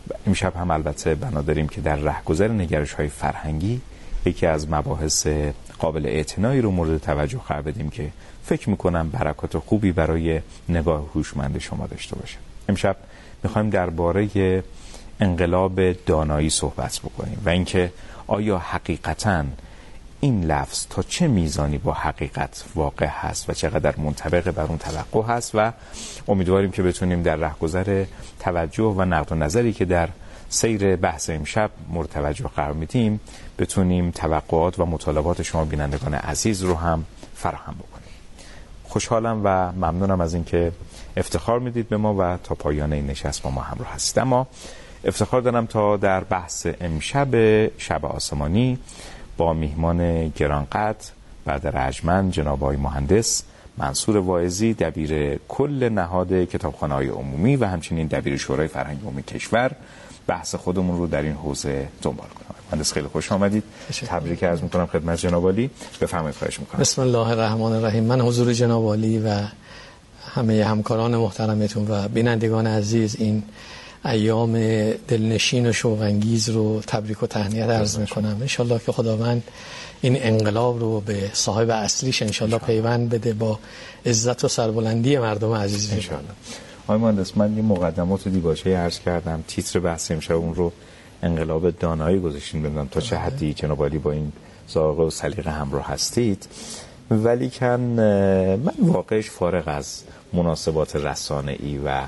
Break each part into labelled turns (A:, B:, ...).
A: امشب هم البته بنا داریم که در رهگذر نگرش‌های فرهنگی یکی از مباحث قابل اعتنایی رو مورد توجه قرار بدیم که فکر میکنم برکات خوبی برای نگاه هوشمند شما داشته باشه. امشب میخوایم درباره انقلاب دانایی صحبت بکنیم و اینکه آیا حقیقتاً این لفظ تا چه میزانی با حقیقت واقع هست و چقدر منطبق بر اون توقع هست و امیدواریم که بتونیم در رهگذر توجه و نقد و نظری که در سیر بحث امشب مورد توجه قرار میدیم بتونیم توقعات و مطالبات شما بینندگان عزیز رو هم فراهم بکنیم. خوشحالم و ممنونم از اینکه افتخار میدید به ما و تا پایان این نشست با ما همراه هستید. اما افتخار دارم تا در بحث امشب شب آسمانی با میهمان گرانقدر برادر ارجمند جناب آقای مهندس منصور واعظی، دبیر کل نهاد کتابخانه‌های عمومی و همچنین دبیر شورای فرهنگ عمومی کشور بحث خودمون رو در این حوزه دنبال کنیم. مهندس خیلی خوش آمدید. تبریک عرض می‌کنم خدمت جناب عالی. بفرمایید، خواهش می‌کنم.
B: بسم الله الرحمن الرحیم. من حضور جناب عالی و همه همکاران محترمتون و بینندگان عزیز این ایام دلنشین و شوق‌انگیز رو تبریک و تهنیت عرض میکنم. انشالله که خداوند این انقلاب رو به صاحب اصلیش انشالله پیوند بده با عزت و سربلندی مردم عزیز انشالله.
A: آقای مهندس، من یه مقدمات دیباچه عرض کردم، تیتر بحث امشب اون رو انقلاب دانایی گذاشتیم. بدونم تا چه حدی جناب عالی با این ذائقه و سلیقه همراه هستید، ولی کن من واقعش فارغ از مناسبات رسانه‌ای و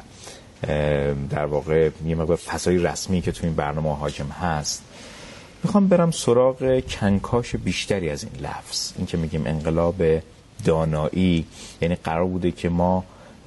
A: در واقع یه مقدار فضای رسمی که تو این برنامه حاکم هست میخوام برم سراغ کنکاش بیشتری از این لفظ. این که میگیم انقلاب دانایی، یعنی قرار بوده که ما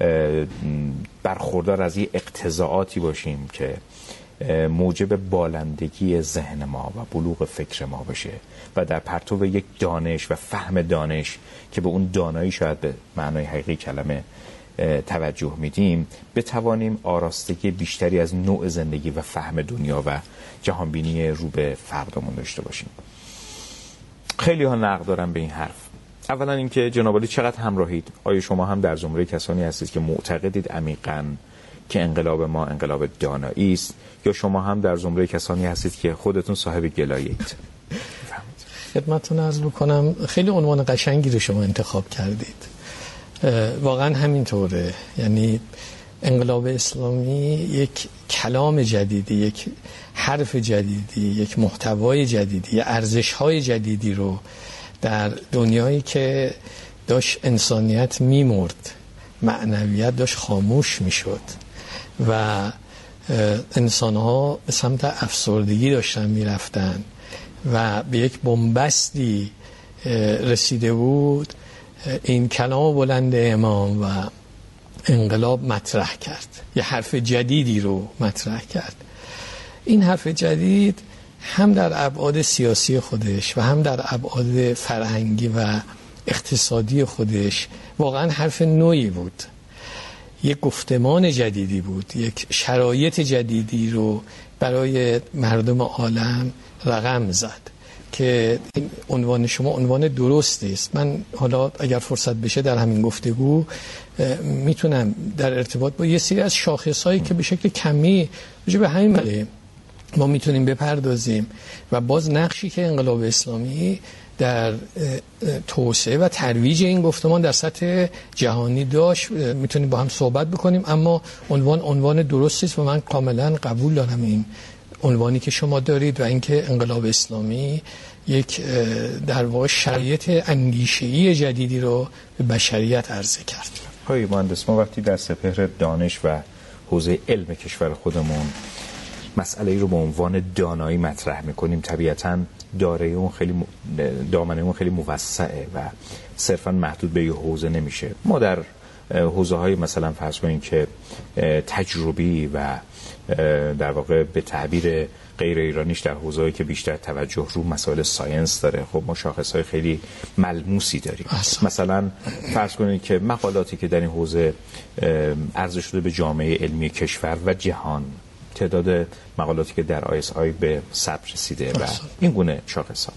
A: برخوردار از یه اقتضاعاتی باشیم که موجب بالندگی ذهن ما و بلوغ فکر ما بشه و در پرتو یک دانش و فهم دانش که به اون دانایی شاید به معنای حقیقی کلمه توجه میدیم بتوانیم آراستگی بیشتری از نوع زندگی و فهم دنیا و جهانبینی رو به فردامون داشته باشیم. خیلی ها نقد دارن به این حرف. اولا اینکه جناب عالی چقدر همراهید؟ آیا شما هم در زمره کسانی هستید که معتقدید عمیقاً که انقلاب ما انقلاب دانایی است، یا شما هم در زمره کسانی هستید که خودتون صاحب گلایید؟
B: خدمتتون عرض بکنم خیلی عنوان قشنگی رو شما انتخاب کردید. واقعا همینطوره. یعنی انقلاب اسلامی یک کلام جدیدی، یک حرف جدیدی، یک محتوای جدیدی، یک ارزش‌های جدیدی رو در دنیایی که داشت انسانیت میمرد، معنویت داشت خاموش میشد و انسان‌ها به سمت افسردگی داشتن میرفتن و به یک بنبستی رسیده بود، این کلام بلند امام و انقلاب مطرح کرد، یه حرف جدیدی رو مطرح کرد. این حرف جدید هم در ابعاد سیاسی خودش و هم در ابعاد فرهنگی و اقتصادی خودش واقعا حرف نوعی بود، یک گفتمان جدیدی بود، یک شرایط جدیدی رو برای مردم عالم رقم زد که این عنوان شما عنوان درستی است. من حالا اگر فرصت بشه در همین گفتگو میتونم در ارتباط با یه سری از شاخص‌هایی که به شکل کمی به همین معنی ما میتونیم بپردازیم و باز نقشی که انقلاب اسلامی در توسعه و ترویج این گفتمان در سطح جهانی داشت میتونیم با هم صحبت بکنیم. اما عنوان درستی است و من کاملا قبول دارم این عنوانی که شما دارید و اینکه انقلاب اسلامی یک در واقع شرایط اندیشه‌ای جدیدی رو به بشریت عرضه کرد.
A: آقای مهندس، ما وقتی در سپهر دانش و حوزه علم کشور خودمون مسئله رو به عنوان دانایی مطرح میکنیم، طبیعتاً دامنه اون خیلی موسعه و صرفاً محدود به یه حوزه نمیشه. ما در حوزه های مثلا فرض کنیم که تجربی و در واقع به تعبیر غیر ایرانیش در حوزه‌ای که بیشتر توجه رو مسائل ساینس داره، خب ما شاخص‌های خیلی ملموسی داریم. مثلا فرض کنید که مقالاتی که در این حوزه عرضه شده به جامعه علمی کشور و جهان، تعداد مقالاتی که در ISI به ثبت رسیده و این گونه شاخص‌ها.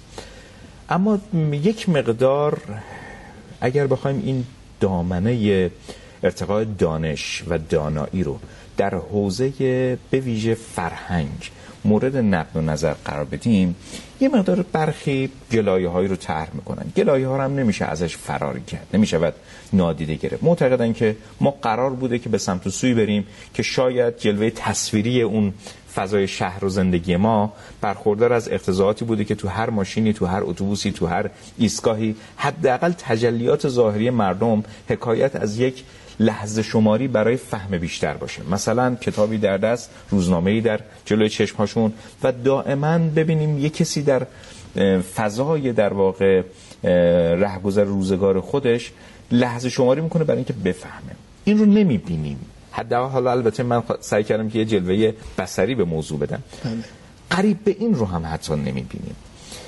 A: اما یک مقدار اگر بخوایم این دامنه ارتقاء دانش و دانایی رو در حوزه به ویژه فرهنگ مورد نقد و نظر قرار بدیم، یه مقدار برخی گلایه‌هایی رو طرح میکنن. گلایه‌ها رو هم نمیشه ازش فرار کرد، نمیشه نادیده گرفت. معتقدن که ما قرار بوده که به سمت و سوی بریم که شاید جلوه تصویری اون فضای شهر و زندگی ما برخوردار از اقتضاعاتی بوده که تو هر ماشینی، تو هر اتوبوسی، تو هر ایستگاهی حداقل تجلیات ظاهری مردم حکایت از یک لحظه شماری برای فهم بیشتر باشه. مثلا کتابی در دست، روزنامه‌ای در جلوی چشم‌هاشون و دائما ببینیم یک کسی در فضای در واقع رهگذر روزگار خودش لحظه شماری میکنه برای اینکه بفهمه. این رو نمیبینیم. حالا البته من سعی کردم که یه جلوه بصری به موضوع بدم. قریب به این رو هم حتی نمیبینیم.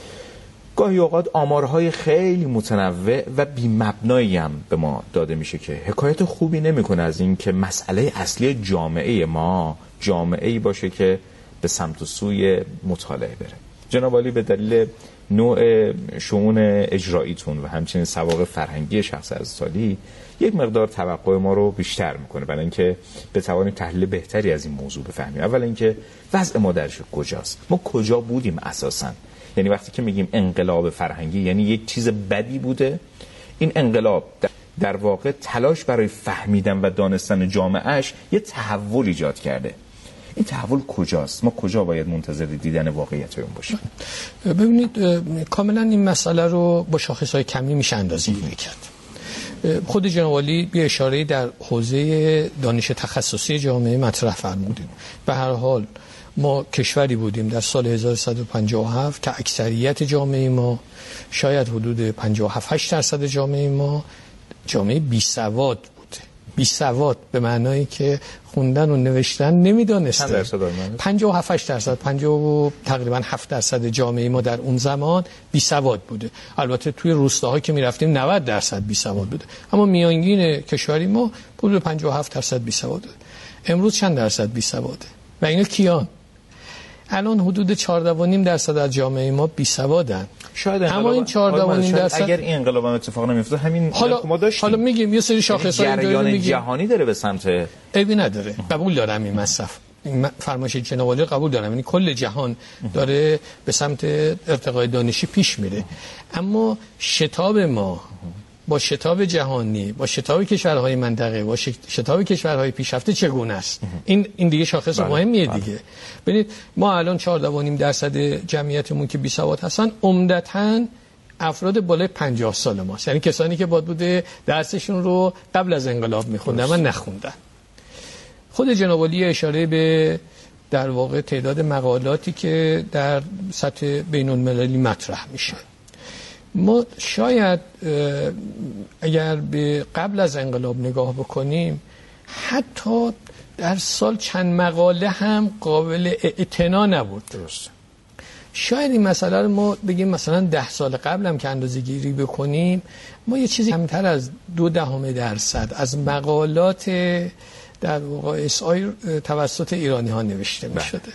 A: گاهی اوقات آمارهای خیلی متنوع و بی‌مبنایی هم به ما داده میشه که حکایت خوبی نمیکنه از این که مسئله اصلی جامعه ما جامعه‌ای باشه که به سمت و سوی مطالعه بره. جناب عالی به دلیل نوع شؤون اجراییتون و همچنین سوابق فرهنگی شخص عزیزسالی یک مقدار توقع ما رو بیشتر میکنه برای اینکه بتوانیم تحلیل بهتری از این موضوع بفهمیم. اول اینکه وضع ما درش کجاست؟ ما کجا بودیم اساساً؟ یعنی وقتی که میگیم انقلاب فرهنگی یعنی یک چیز بدی بوده؟ این انقلاب در واقع تلاش برای فهمیدن و دانستن جامعهش یه تحول ایجاد کرده. این تحول کجاست؟ ما کجا باید منتظر دیدن واقعیت اون باشیم؟
B: ببینید کاملا این مسئله رو با شاخص‌های کمی میشه اندازه‌گیری کرد. خود جناب عالی یه اشاره در حوزه دانش تخصصی جامعه مطرح فرمودیم. به هر حال ما کشوری بودیم در سال 1157 که اکثریت جامعه ما شاید حدود 57-8% جامعه ما جامعه بیسواد بوده. بیسواد به معنایی که خوندن و نوشتن نمیدانسته. 57-8%، 50 تقریبا 7% جامعه ما در اون زمان بیسواد بوده. البته توی روستاها که میرفتیم 90% بیسواد بوده، اما میانگین کشوری ما حدود 57% بیسواد بوده. امروز چند درصد بیسواده؟ و اینا کیان؟ الان حدود 14.5% از جامعه ما بیسوادن.
A: شاید
B: اما این 14.5%
A: اگر این انقلاب هم اتفاق نمیفته همین ما داشتیم.
B: حالا میگیم یه سری شاخص‌های
A: جریان جهانی داره به سمت
B: عیبی نداره. قبول دارم این مصرف. این فرمایش جناب عالی قبول دارم. یعنی کل جهان داره به سمت ارتقای دانشی پیش میره. اما شتاب ما با شتاب جهانی، با شتاب کشورهای منطقه، با شتاب کشورهای پیشرفته چگونه است؟ این دیگه شاخص مهمیه دیگه. ببینید ما الان 14.5% جمعیتمون که بیسواد هستن عمدتاً افراد بالای 50 سال ماست. یعنی کسانی که باید بوده درسشون رو قبل از انقلاب میخوندن و نخوندن. خود جناب عالی اشاره به در واقع تعداد مقالاتی که در سطح بین‌المللی مطرح میشه. ما شاید اگر به قبل از انقلاب نگاه بکنیم حتی در سال چند مقاله هم قابل اعتنا نبود.
A: درست.
B: شاید این مسئله رو ما بگیم مثلا 10 سال قبل هم که اندازه گیری بکنیم ما یه چیزی کمتر از 0.2% از مقالات در واقع اس‌آی توسط ایرانی ها نوشته می شده.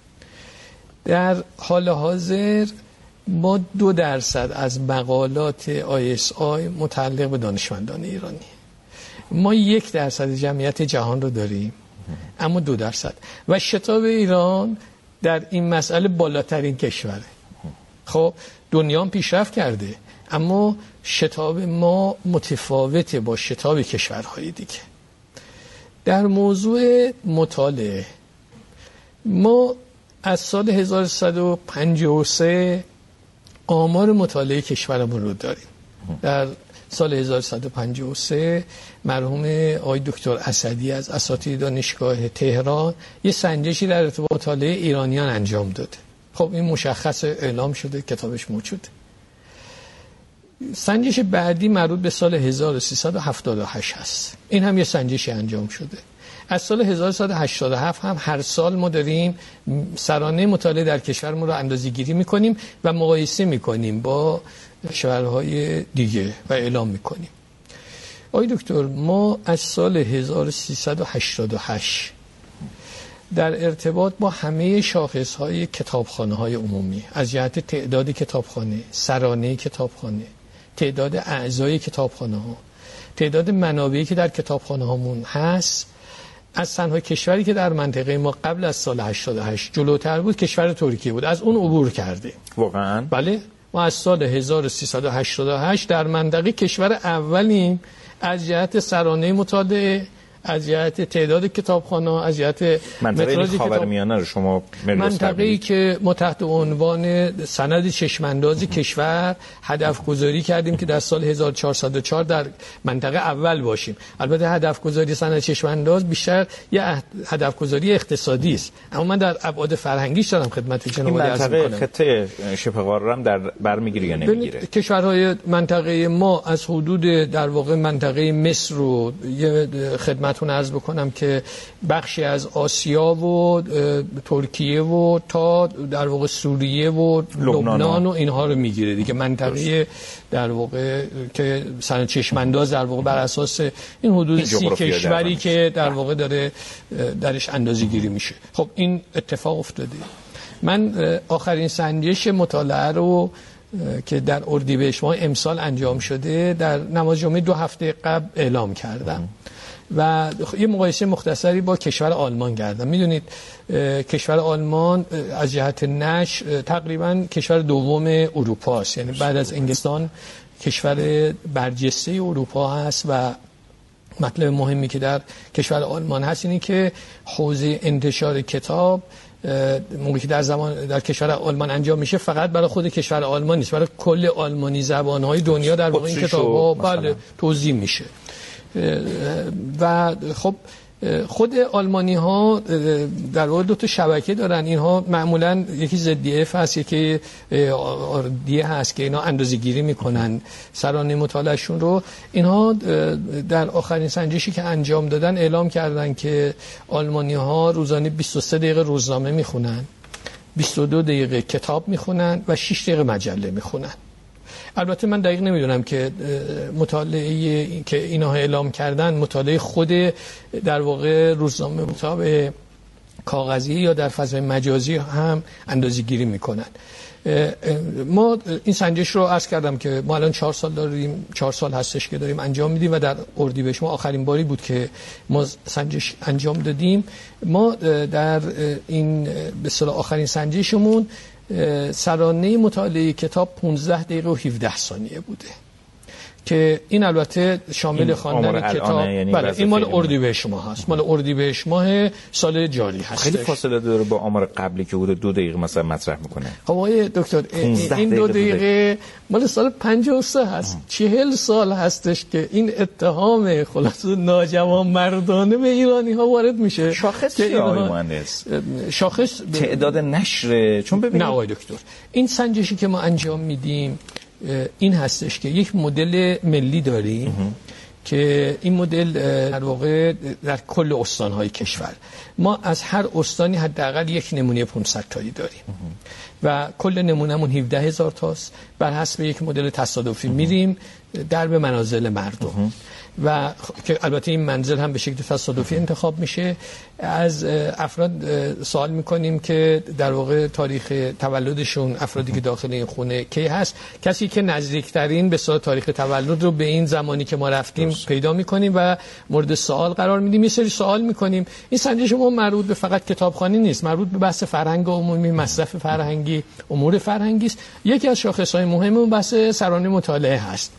B: در حال حاضر ما 2% از مقالات ISI متعلق به دانشمندان ایرانی. ما 1% جمعیت جهان رو داریم، اما 2%. و شتاب ایران در این مسئله بالاترین کشوره. خب دنیا هم پیشرفت کرده، اما شتاب ما متفاوته با شتاب کشورهای دیگه. در موضوع مطالعه ما از سال 1153 آمار مطالعه کشورمون رو داریم. در سال 1153 مرحوم آقای دکتر اسدی از اساتید دانشگاه تهران یه سنجشی در ارتباط مطالعه ایرانیان انجام داده. خب این مشخص اعلام شده، کتابش موجوده. سنجش بعدی مربوط به سال 1378 هست. این هم یه سنجشی انجام شده. از سال 1387 هم هر سال ما داریم سرانه مطالعه در کشورمون رو اندازه‌گیری می‌کنیم و مقایسه می‌کنیم با کشورهای دیگه و اعلام می‌کنیم. آقای دکتر ما از سال 1388 در ارتباط با همه شاخص‌های کتابخانه‌های عمومی از جهت تعداد کتابخانه، سرانه کتابخانه، تعداد اعضای کتابخانه‌ها تعداد منابعی که در کتابخانه هامون هست از تنها کشوری که در منطقه ما قبل از سال 88 جلوتر بود کشور ترکیه بود. از اون عبور کرده.
A: واقعا؟
B: بله، ما از سال 1388 در منطقه کشور اولیم از جهت سرانه مطالعه، از جهت تعداد کتابخانه، از جهت
A: منطقه خاورمیانه رو شما
B: منطقه‌ای که ما تحت عنوان سند چشمانداز کشور هدف گذاری کردیم که در سال 1404 در منطقه اول باشیم. البته هدف گذاری سند چشمانداز بیشتر یه هدف گذاری اقتصادی است، اما من در ابعاد فرهنگیش دارم خدمت جناب عالی عرض می‌کنم.
A: خطه شبه قاره هم در برمیگیره یا نمیگیره؟
B: کشورهای منطقه ما از حدود در واقع منطقه مصر رو یه خدمتتون عرض بکنم که بخشی از آسیا و ترکیه و تا در واقع سوریه و لبنان و اینها رو میگیره دیگه. منطقه در واقع که سند چشمانداز در واقع بر اساس این حدود 30 کشوری که در واقع داره درش اندازه‌گیری میشه. خب این اتفاق افتاده. من آخرین سنجش مطالعه رو که در اردیبهشت ماه امسال انجام شده در نماز جمعه 2 هفته قبل اعلام کردم و یه مقایسه مختصری با کشور آلمان کردم. میدونید کشور آلمان از جهت نشر تقریبا کشور دوم اروپا است، یعنی بعد از انگلستان کشور برجسته اروپا هست و مطلب مهمی که در کشور آلمان هست اینه که حوزه انتشار کتاب موقعی که در کشور آلمان انجام میشه فقط برای خود کشور آلمان نیست، برای کل آلمانی زبان‌های دنیا در واقع این کتاب‌ها بله توزیع میشه. و خب خود آلمانی ها در واقع 2 تا شبکه دارن. اینها معمولا یکی ZDF هست، یکی RDF هست که اینا اندازه‌گیری میکنن سرانه مطالعهشون رو. اینها در آخرین سنجشی که انجام دادن اعلام کردن که آلمانی ها روزانه 23 دقیقه روزنامه میخونن، 22 دقیقه کتاب میخونن و 6 دقیقه مجله میخونن. البته من دقیق نمیدونم که مطالعه که اینا اعلام کردن مطالعه خود در واقع روزنامه کتاب کاغذی یا در فضای مجازی هم اندازه‌گیری میکنن. ما این سنجش رو عرض کردم که ما الان 4 سال داریم، 4 سال هستش که داریم انجام میدیم و در اردیبهشت ما آخرین باری بود که ما سنجش انجام دادیم. ما در این به اصطلاح آخرین سنجشمون سرانه مطالعه کتاب 15 دقیقه و 17 ثانیه بوده که این البته شامل خواندن کتاب یعنی بله این مال اردیبهشت ماه هست، مال اردیبهشت ماه سال جاری هست.
A: خیلی فاصله داره با آمار قبلی که حدود 2 دقیقه مثلا مطرح میکنه.
B: خب آقای دکتر این 2 دقیقه مال سال 53 هست. 40 سال هستش که این اتهام خلاص ناجوانمردانه به ایرانی ها وارد میشه.
A: شاخص چیه آقای مهندس؟
B: شاخص
A: تعداد نشر. چون ببینید
B: نه آقای دکتر این سنجشی که ما انجام میدیم این هستش که یک مدل ملی داریم که این مدل در واقع در کل استان‌های کشور ما از هر استانی حداقل یک نمونه 500 تایی داریم و کل نمونهمون 17,000 تاست. بر حسب یک مدل تصادفی میریم در به منازل مردم و که البته این منزل هم به شکل تصادفی انتخاب میشه. از افراد سوال میکنیم که در واقع تاریخ تولدشون، افرادی که داخل این خونه کی هست. کسی که نزدیکترین به صورت تاریخ تولد رو به این زمانی که ما رفتیم پیدا میکنیم و مورد سوال قرار میدیم. یه سری سوال میکنیم. این سنجش ما مربوط به فقط کتابخوانی نیست، مربوط به بحث فرهنگ عمومی، مصرف فرهنگی، امور فرهنگی است. یکی از شاخصهای مهم اون بحث سرانه مطالعه هست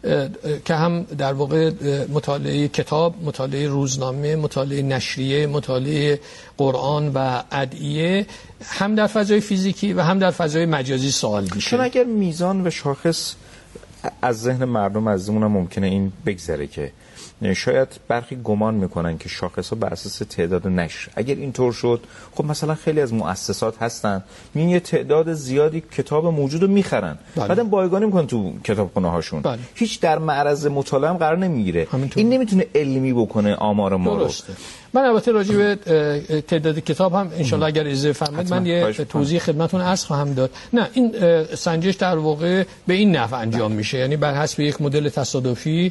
B: که هم در واقع مطالعه کتاب، مطالعه روزنامه، مطالعه نشریه، مطالعه قرآن و ادعیه هم در فضای فیزیکی و هم در فضای مجازی سوال میشه.
A: چون اگر میزان و شاخص از ذهن مردم عزیزمون هم ممکنه این بگذره که شاید برخی گمان میکنن که شاخص ها بر اساس تعداد نشر. اگر اینطور شد خب مثلا خیلی از مؤسسات هستن میان یه تعداد زیادی کتاب موجود رو میخرن بعدم بایگانی میکنن تو کتابخونه هاشون. هیچ در معرض مطالعه هم قرار نمیگیره. این نمیتونه علمی بکنه آمار ما رو.
B: من البته راجع به تعداد کتاب هم انشالله اگر اجازه فرمایید من یه توضیح خدمتتون عرض خواهم داد. نه این سنجش در واقع به این نحو انجام میشه، یعنی بر حسب یک مدل تصادفی.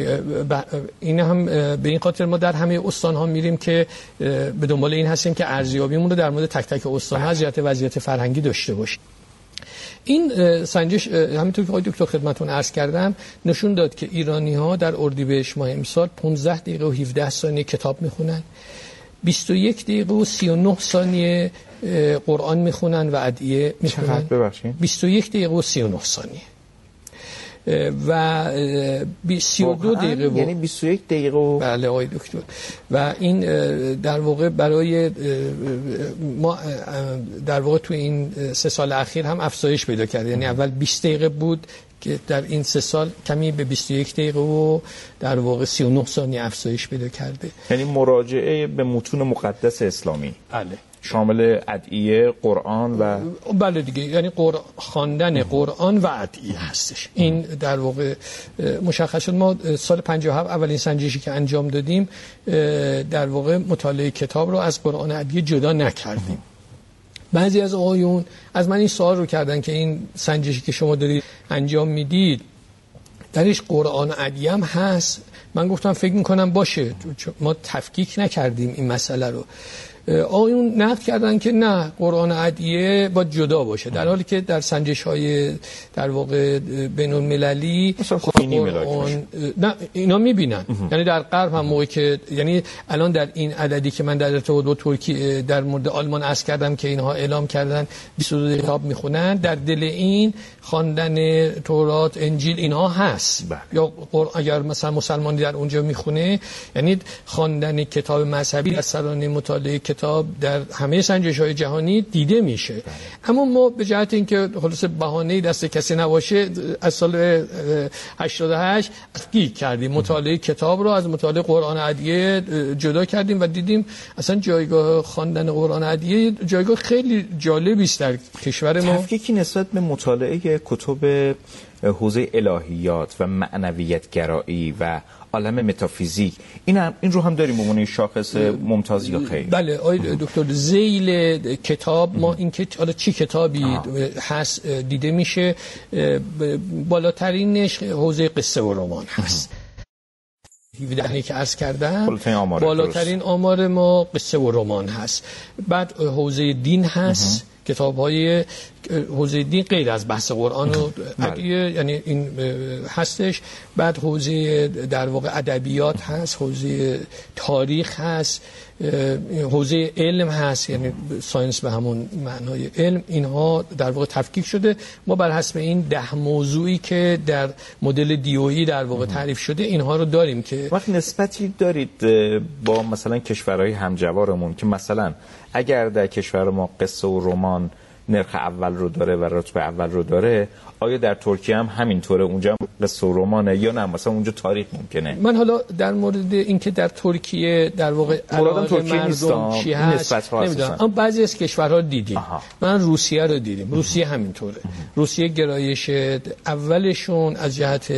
B: این هم به این خاطر ما در همه استان‌ها میریم که به دنبال این هستیم که ارزیابیمون رو در مورد تک تک استان‌ها از جهت وضعیت فرهنگی داشته باشیم. این سنجش همینطور که آقای دکتر خدمتتون عرض کردم نشون داد که ایرانی‌ها در اردیبهشت ماه امسال 15 دقیقه و 17 ثانیه کتاب میخونن، 21 دقیقه و 39 ثانیه قرآن میخونن و ادعیه میخونن.
A: چقدر ببخشید؟
B: 21 دقیقه و 39 ثانیه و 32 دقیقه
A: یعنی 21 دقیقه و
B: بله آقای دکتر. و این در واقع برای ما در واقع تو این 3 سال اخیر هم افزایش پیدا کرده، یعنی اول 20 دقیقه بود که در این 3 سال کمی به 21 دقیقه و در واقع 39 ثانیه افزایش پیدا کرده.
A: یعنی مراجعه به متون مقدس اسلامی
B: بله،
A: شامل ادعیه، قرآن و
B: بله دیگه، یعنی خواندن قرآن و ادعیه هستش. این در واقع مشخص شد. ما سال 57 اولین سنجشی که انجام دادیم در واقع مطالعه کتاب رو از قرآن ادعیه جدا نکردیم. بعضی از آقایون از من این سوال رو کردن که این سنجشی که شما دارید انجام میدید درش قرآن ادعیه هم هست؟ من گفتم فکر میکنم باشه، ما تفکیک نکردیم این مسئله رو. آقایون نقد کردن که نه، قرآن ادعیه باید جدا باشه، در حالی که در سنجش‌های در واقع بین‌المللی قرآن نه اینا می‌بینن. یعنی در غرب هم موقعی که یعنی الان در این عددی که من در ارتباط با ترکیه در مورد آلمان عرض کردم که اینها اعلام کردن 22 کتاب میخونن، در دل این خواندن تورات، انجیل اینها هست. یا اگر مثلا مسلمانی در اونجا میخونه، یعنی خواندن کتاب مذهبی در سرانه مطالعه کتاب در همه سنجش‌های جهانی دیده میشه. اما ما به جهت اینکه خلاص بهانه‌ای دست کسی نباشه از سال 88 تفکیک کردیم مطالعه کتاب رو از مطالعه قرآن ادعیه جدا کردیم و دیدیم اصلا جایگاه خواندن قرآن ادعیه جایگاه خیلی جالبی است در کشور ما.
A: تفکیکی نسبت به مطالعه کتب حوزه الهیات و معنویت گرایی و عالم متافیزیک این رو هم داریم به عنوان شاخص ممتاز یا خیر؟
B: بله آقای دکتر، ذیل کتاب ما این که حالا چی کتابی هست دیده میشه. بالاترینش حوزه قصه و رمان هست. 17 که عرض کردم بالاترین آمار ما قصه و رمان هست. بعد حوزه دین هست، کتاب‌های حوزه دین غیر از بحث قرآن و ادعیه یعنی این هستش. بعد حوزه در واقع ادبیات هست، حوزه تاریخ هست، حوزه علم هست، یعنی ساینس به همون معنای علم. اینها در واقع تفکیک شده. ما بر حسب این 10 موضوعی که در مدل دیویی در واقع تعریف شده اینها رو داریم. که
A: وقت نسبتی دارید با مثلا کشورهای همجوارمون که مثلا اگر در کشور ما قصه و رمان نرخ اول رو داره و رتبه اول رو داره، آیا در ترکیه هم همینطوره؟ اونجا هم قصه و رمانه یا نه مثلا اونجا تاریخ ممکنه؟
B: من حالا در مورد اینکه در ترکیه در واقع
A: ترکیه مردم چی هست
B: نمیدونم، اما بعضی از کشورها دیدیم. من روسیه رو دیدیم، روسیه همینطوره. روسیه گرایش اولشون از جهت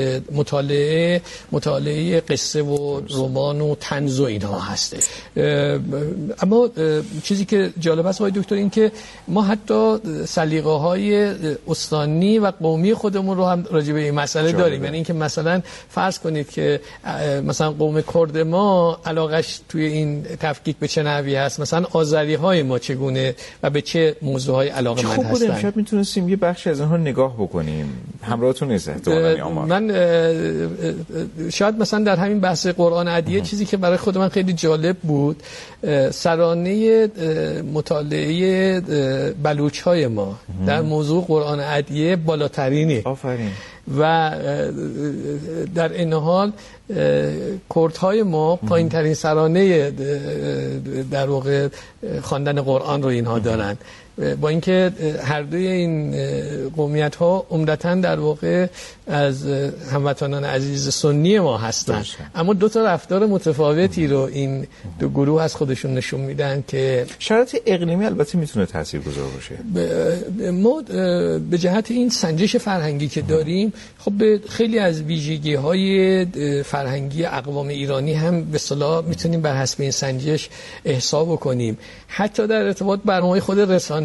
B: مطالعه قصه و رمان و طنز و اینها هسته. اما چیزی که جالب است آقای دکتر این که ما حتی سلیقه‌های استانی و قومی خودمون رو هم راجع به این مسئله داریم. یعنی اینکه مثلا فرض کنید که مثلا قوم کرد ما علاقش توی این تفکیک به چه نحوی هست، مثلا آذری‌های ما چگونه و به چه موضوعهای علاقه‌مند هستن.
A: خب امشب میتونستیم یه بخشی از اونها نگاه بکنیم. همراهتون نیست
B: من شاید مثلا در همین بحث قرآن ادعیه چیزی که برای خود من خیلی جالب بود، سرانه مطالعه بلوچ‌های ما در موضوع قرآن ادعیه بالاترینه.
A: آفرین.
B: و در این حال کردهای ما پایین ترین سرانه در واقع خواندن قرآن رو اینها دارن، با اینکه هر دوی این قومیت ها عمدتاً در واقع از هموطنان عزیز سنی ما هستن، اما دو تا رفتار متفاوتی رو این دو گروه از خودشون نشون میدن. که
A: شرایط اقلیمی البته میتونه تاثیرگذار باشه.
B: ما به جهت این سنجش فرهنگی که داریم خب به خیلی از ویژگی‌های فرهنگی اقوام ایرانی هم به اصطلاح میتونیم بر حسب این سنجش احسا بکنیم. حتی در ارتباط برنامه خود رسانه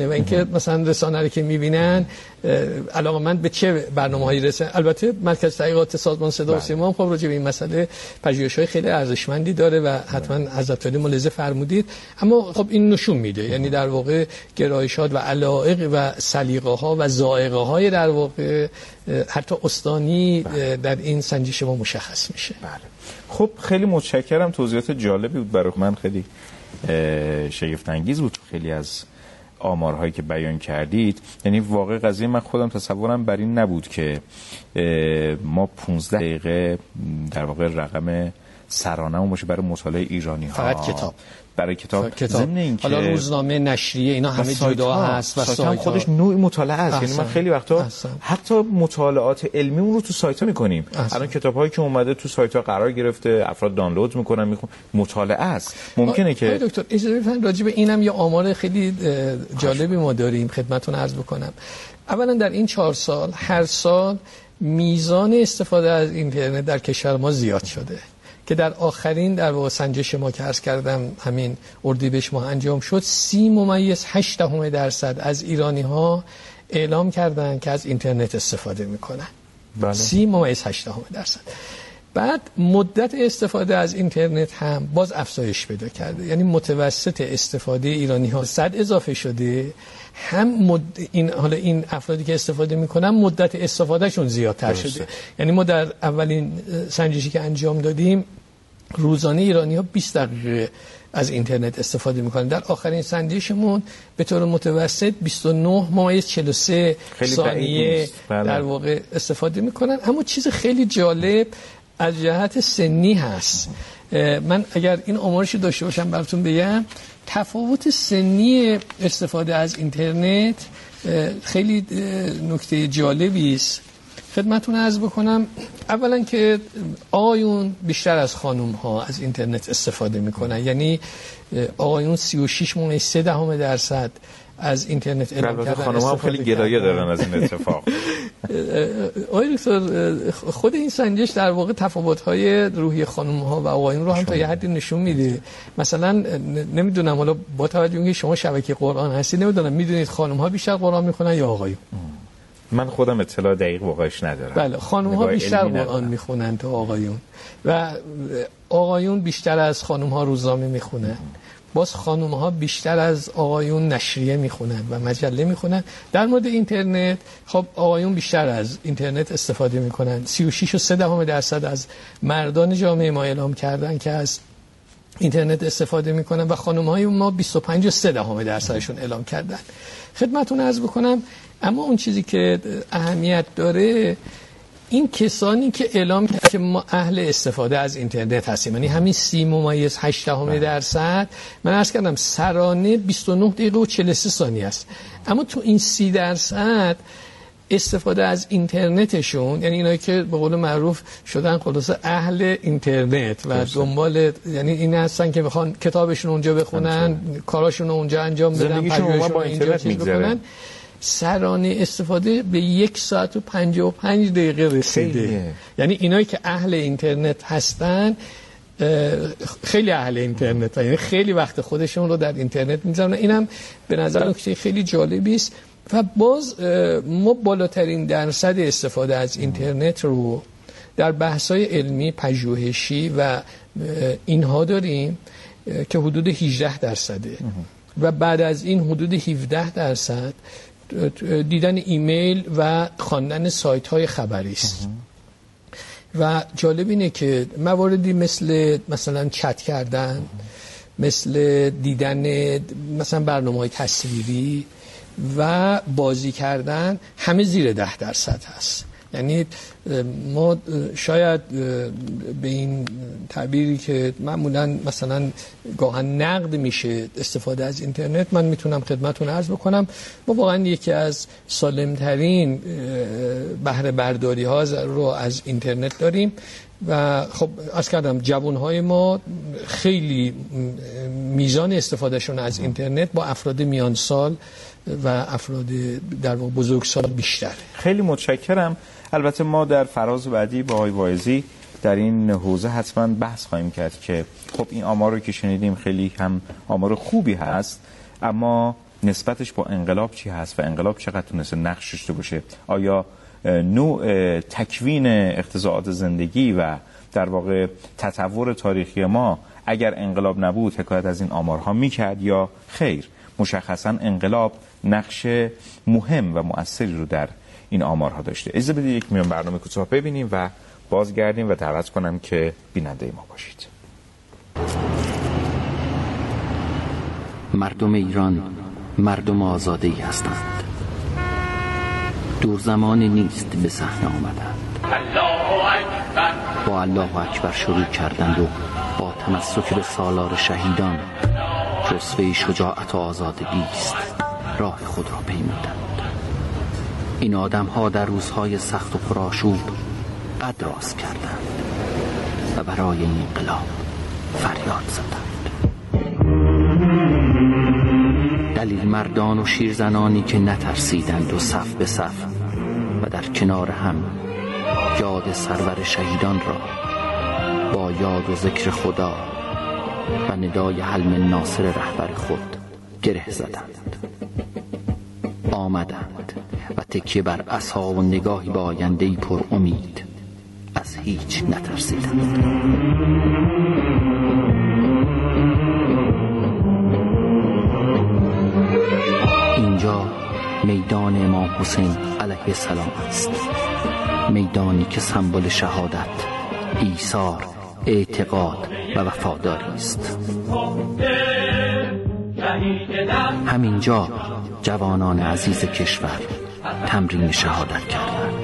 B: و اینکه مثلا رسانه رو که می‌بینن علاقه‌مند به چه برنامه‌هایی رسن. البته مرکز تحقیقات سازمان صدا و سیما هم خب راجع به این مسئله پژوهش‌های خیلی ارزشمندی داره و حتما حضرت عالی ملاحظه فرمودید. اما خب این نشون میده، یعنی در واقع گرایشات و علایق و سلیقه‌ها و ذائقه‌های در واقع حتی استانی در این سنجش ما مشخص میشه.
A: بله. خب خیلی متشکرم، توضیحات جالبی بود برای من، خیلی شگفت انگیز بود خیلی از آمارهایی که بیان کردید. یعنی واقع قضیه من خودم تصورم بر این نبود که ما 15 دقیقه در واقع رقم سرانه‌مون باشه برای مطالعه ایرانی‌ها،
B: فقط کتاب،
A: برای کتاب. ضمن اینکه
B: حالا روزنامه، نشریه، اینا همه جدا هست و
A: سایت هم خودش نوع مطالعه است. یعنی من خیلی وقتا حتی مطالعات علمی اون رو تو سایت ها می‌کنیم. الان کتاب‌هایی که اومده تو سایت ها قرار گرفته، افراد دانلود می‌کنن، می‌خونن، مطالعه است. ممکنه که
B: دکتر اجازه بدید راجع به اینم یه آمار خیلی جالبی ما داریم خدمتتون عرض بکنم. اولا در این 4 سال هر سال میزان استفاده از اینترنت در کشور ما زیاد شده که در آخرین در واقع سنجش ما که عرض کردم همین اردیبهشت ماه انجام شد، 30.8% از ایرانی‌ها اعلام کردن که از اینترنت استفاده میکنن.
A: بله.
B: 30.8%. بعد مدت استفاده از اینترنت هم باز افزایش پیدا کرده، یعنی متوسط استفاده ایرانی‌ها 100 اضافه شده، هم این افرادی که استفاده میکنن مدت استفادهشون زیادتر شده. یعنی ما در اولین سنجشی که انجام دادیم روزانه ایرانی ها 20 دقیقه از اینترنت استفاده میکنن. در آخرین سنجشمون به طور متوسط 29.43 ثانیه در واقع استفاده میکنن. اما چیز خیلی جالب از جهت سنی هست. من اگر این آمارش داشته باشم براتون بگم، تفاوت سنی استفاده از اینترنت خیلی نکته جالبی است. خدمتتون عرض بکنم اولا که آقایون بیشتر از خانم ها از اینترنت استفاده میکنن، یعنی آقایون 36.3% از اینترنت اعلام کردن.
A: خانم ها خیلی گرایه دارن از این اتفاق.
B: آقای دکتر خود این سنجش در واقع تفاوت‌های روحی خانم‌ها و آقایون رو هم تا یه حدی نشون میده. مثلا نمیدونم، حالا با توجه به اینکه شما شبکه قرآن هستید نمیدونم میدونید خانم‌ها بیشتر قرآن میخونن یا آقایون؟
A: من خودم اطلاع دقیق واقعش ندارم.
B: بله، خانم‌ها بیشتر قرآن میخونن تا آقایون و آقایون بیشتر از خانم‌ها روزنامه میخونن. باز خانم‌ها بیشتر از آقایون نشریه میخونن و مجله میخونن. در مورد اینترنت خب آقایون بیشتر از اینترنت استفاده میکنن. 36.3% از مردان جامعه ما اعلام کردن که از اینترنت استفاده میکنن و خانم‌های ما 25.3%شون اعلام کردن. خدمتتون عرض بکنم اما اون چیزی که اهمیت داره این کسانی که اعلام کردن که ما اهل استفاده از اینترنت هستیم، یعنی همین 30.8% من عرض کردم سرانه 29 دقیقه و 43 ثانیه است. اما تو این 30% استفاده از اینترنتشون، یعنی اینایی که به قول معروف شدن خلاصه اهل اینترنت و دنبال، یعنی این هستن که میخوان کتابشون اونجا بخونن، کاراشون اونجا انجام بدن، پژوهششون اینجا بکنن، سرانه استفاده به 1 ساعت و 55 دقیقه رسیده. یعنی اینایی که اهل اینترنت هستن خیلی اهل اینترنت هستن، یعنی خیلی وقت خودشون رو در اینترنت می‌گذرونن. اینم به نظر نکته خیلی جالبی است. و باز ما بالاترین درصد استفاده از اینترنت رو در بحث‌های علمی پژوهشی و اینها داریم که حدود 18%. و بعد از این حدود 17% دیدن ایمیل و خواندن سایت‌های خبری است. و جالب اینه که مواردی مثلا چت کردن، مثل دیدن مثلا برنامه‌های تصویری و بازی کردن همه زیر 10% هست. یعنی ما شاید به این تعبیری که معمولا مثلا گاهن نقد میشه استفاده از اینترنت، من میتونم خدمتتون عرض بکنم ما واقعا یکی از سالمترین بهره برداری ها رو از اینترنت داریم و خب عرض کردم جوانهای ما خیلی میزان استفادهشون از اینترنت با افراد میان سال و افراد در واقع بزرگسال بیشتره.
A: خیلی متشکرم. البته ما در فراز بعدی با آقای واعظی در این حوزه حتما بحث خواهیم کرد که خب این آمار رو که شنیدیم خیلی هم آمار خوبی هست، اما نسبتش با انقلاب چی هست و انقلاب چقدر تونسته نقش داشته باشه. آیا نوع تکوین اقتضاعات زندگی و در واقع تطور تاریخی ما اگر انقلاب نبود حکایت از این آمارها میکرد یا خیر؟ مشخصا انقلاب نقش مهم و مؤثری رو در این آمارها داشته. اجازه بدید یک میان برنامه کوتاه ببینیم و بازگردیم و دعوت کنم که بیننده ما باشید.
C: مردم ایران مردم آزاده‌ای هستند. دور زمانی نیست به صحنه آمدند. با الله اکبر شروع کردند و با تمسک به سالار شهیدان جسوه شجاعت و آزادگی است راه خود را پیمودند. این آدم‌ها در روزهای سخت و پرآشوب قد راست کردند و برای این انقلاب فریاد زدند. دلیل مردان و شیرزنانی که نترسیدند و صف به صف و در کنار هم یاد سرور شهیدان را با یاد و ذکر خدا و ندای حلم ناصر رهبر خود گره زدند. آمدند و تکیه بر عصا و نگاهی به آینده‌ای پر امید از هیچ نترسیدند. اینجا میدان امام حسین علیه السلام است، میدانی که سمبل شهادت، ایثار، اعتقاد و وفاداری است. همینجا جوانان عزیز کشور تمرین شهادت کردند.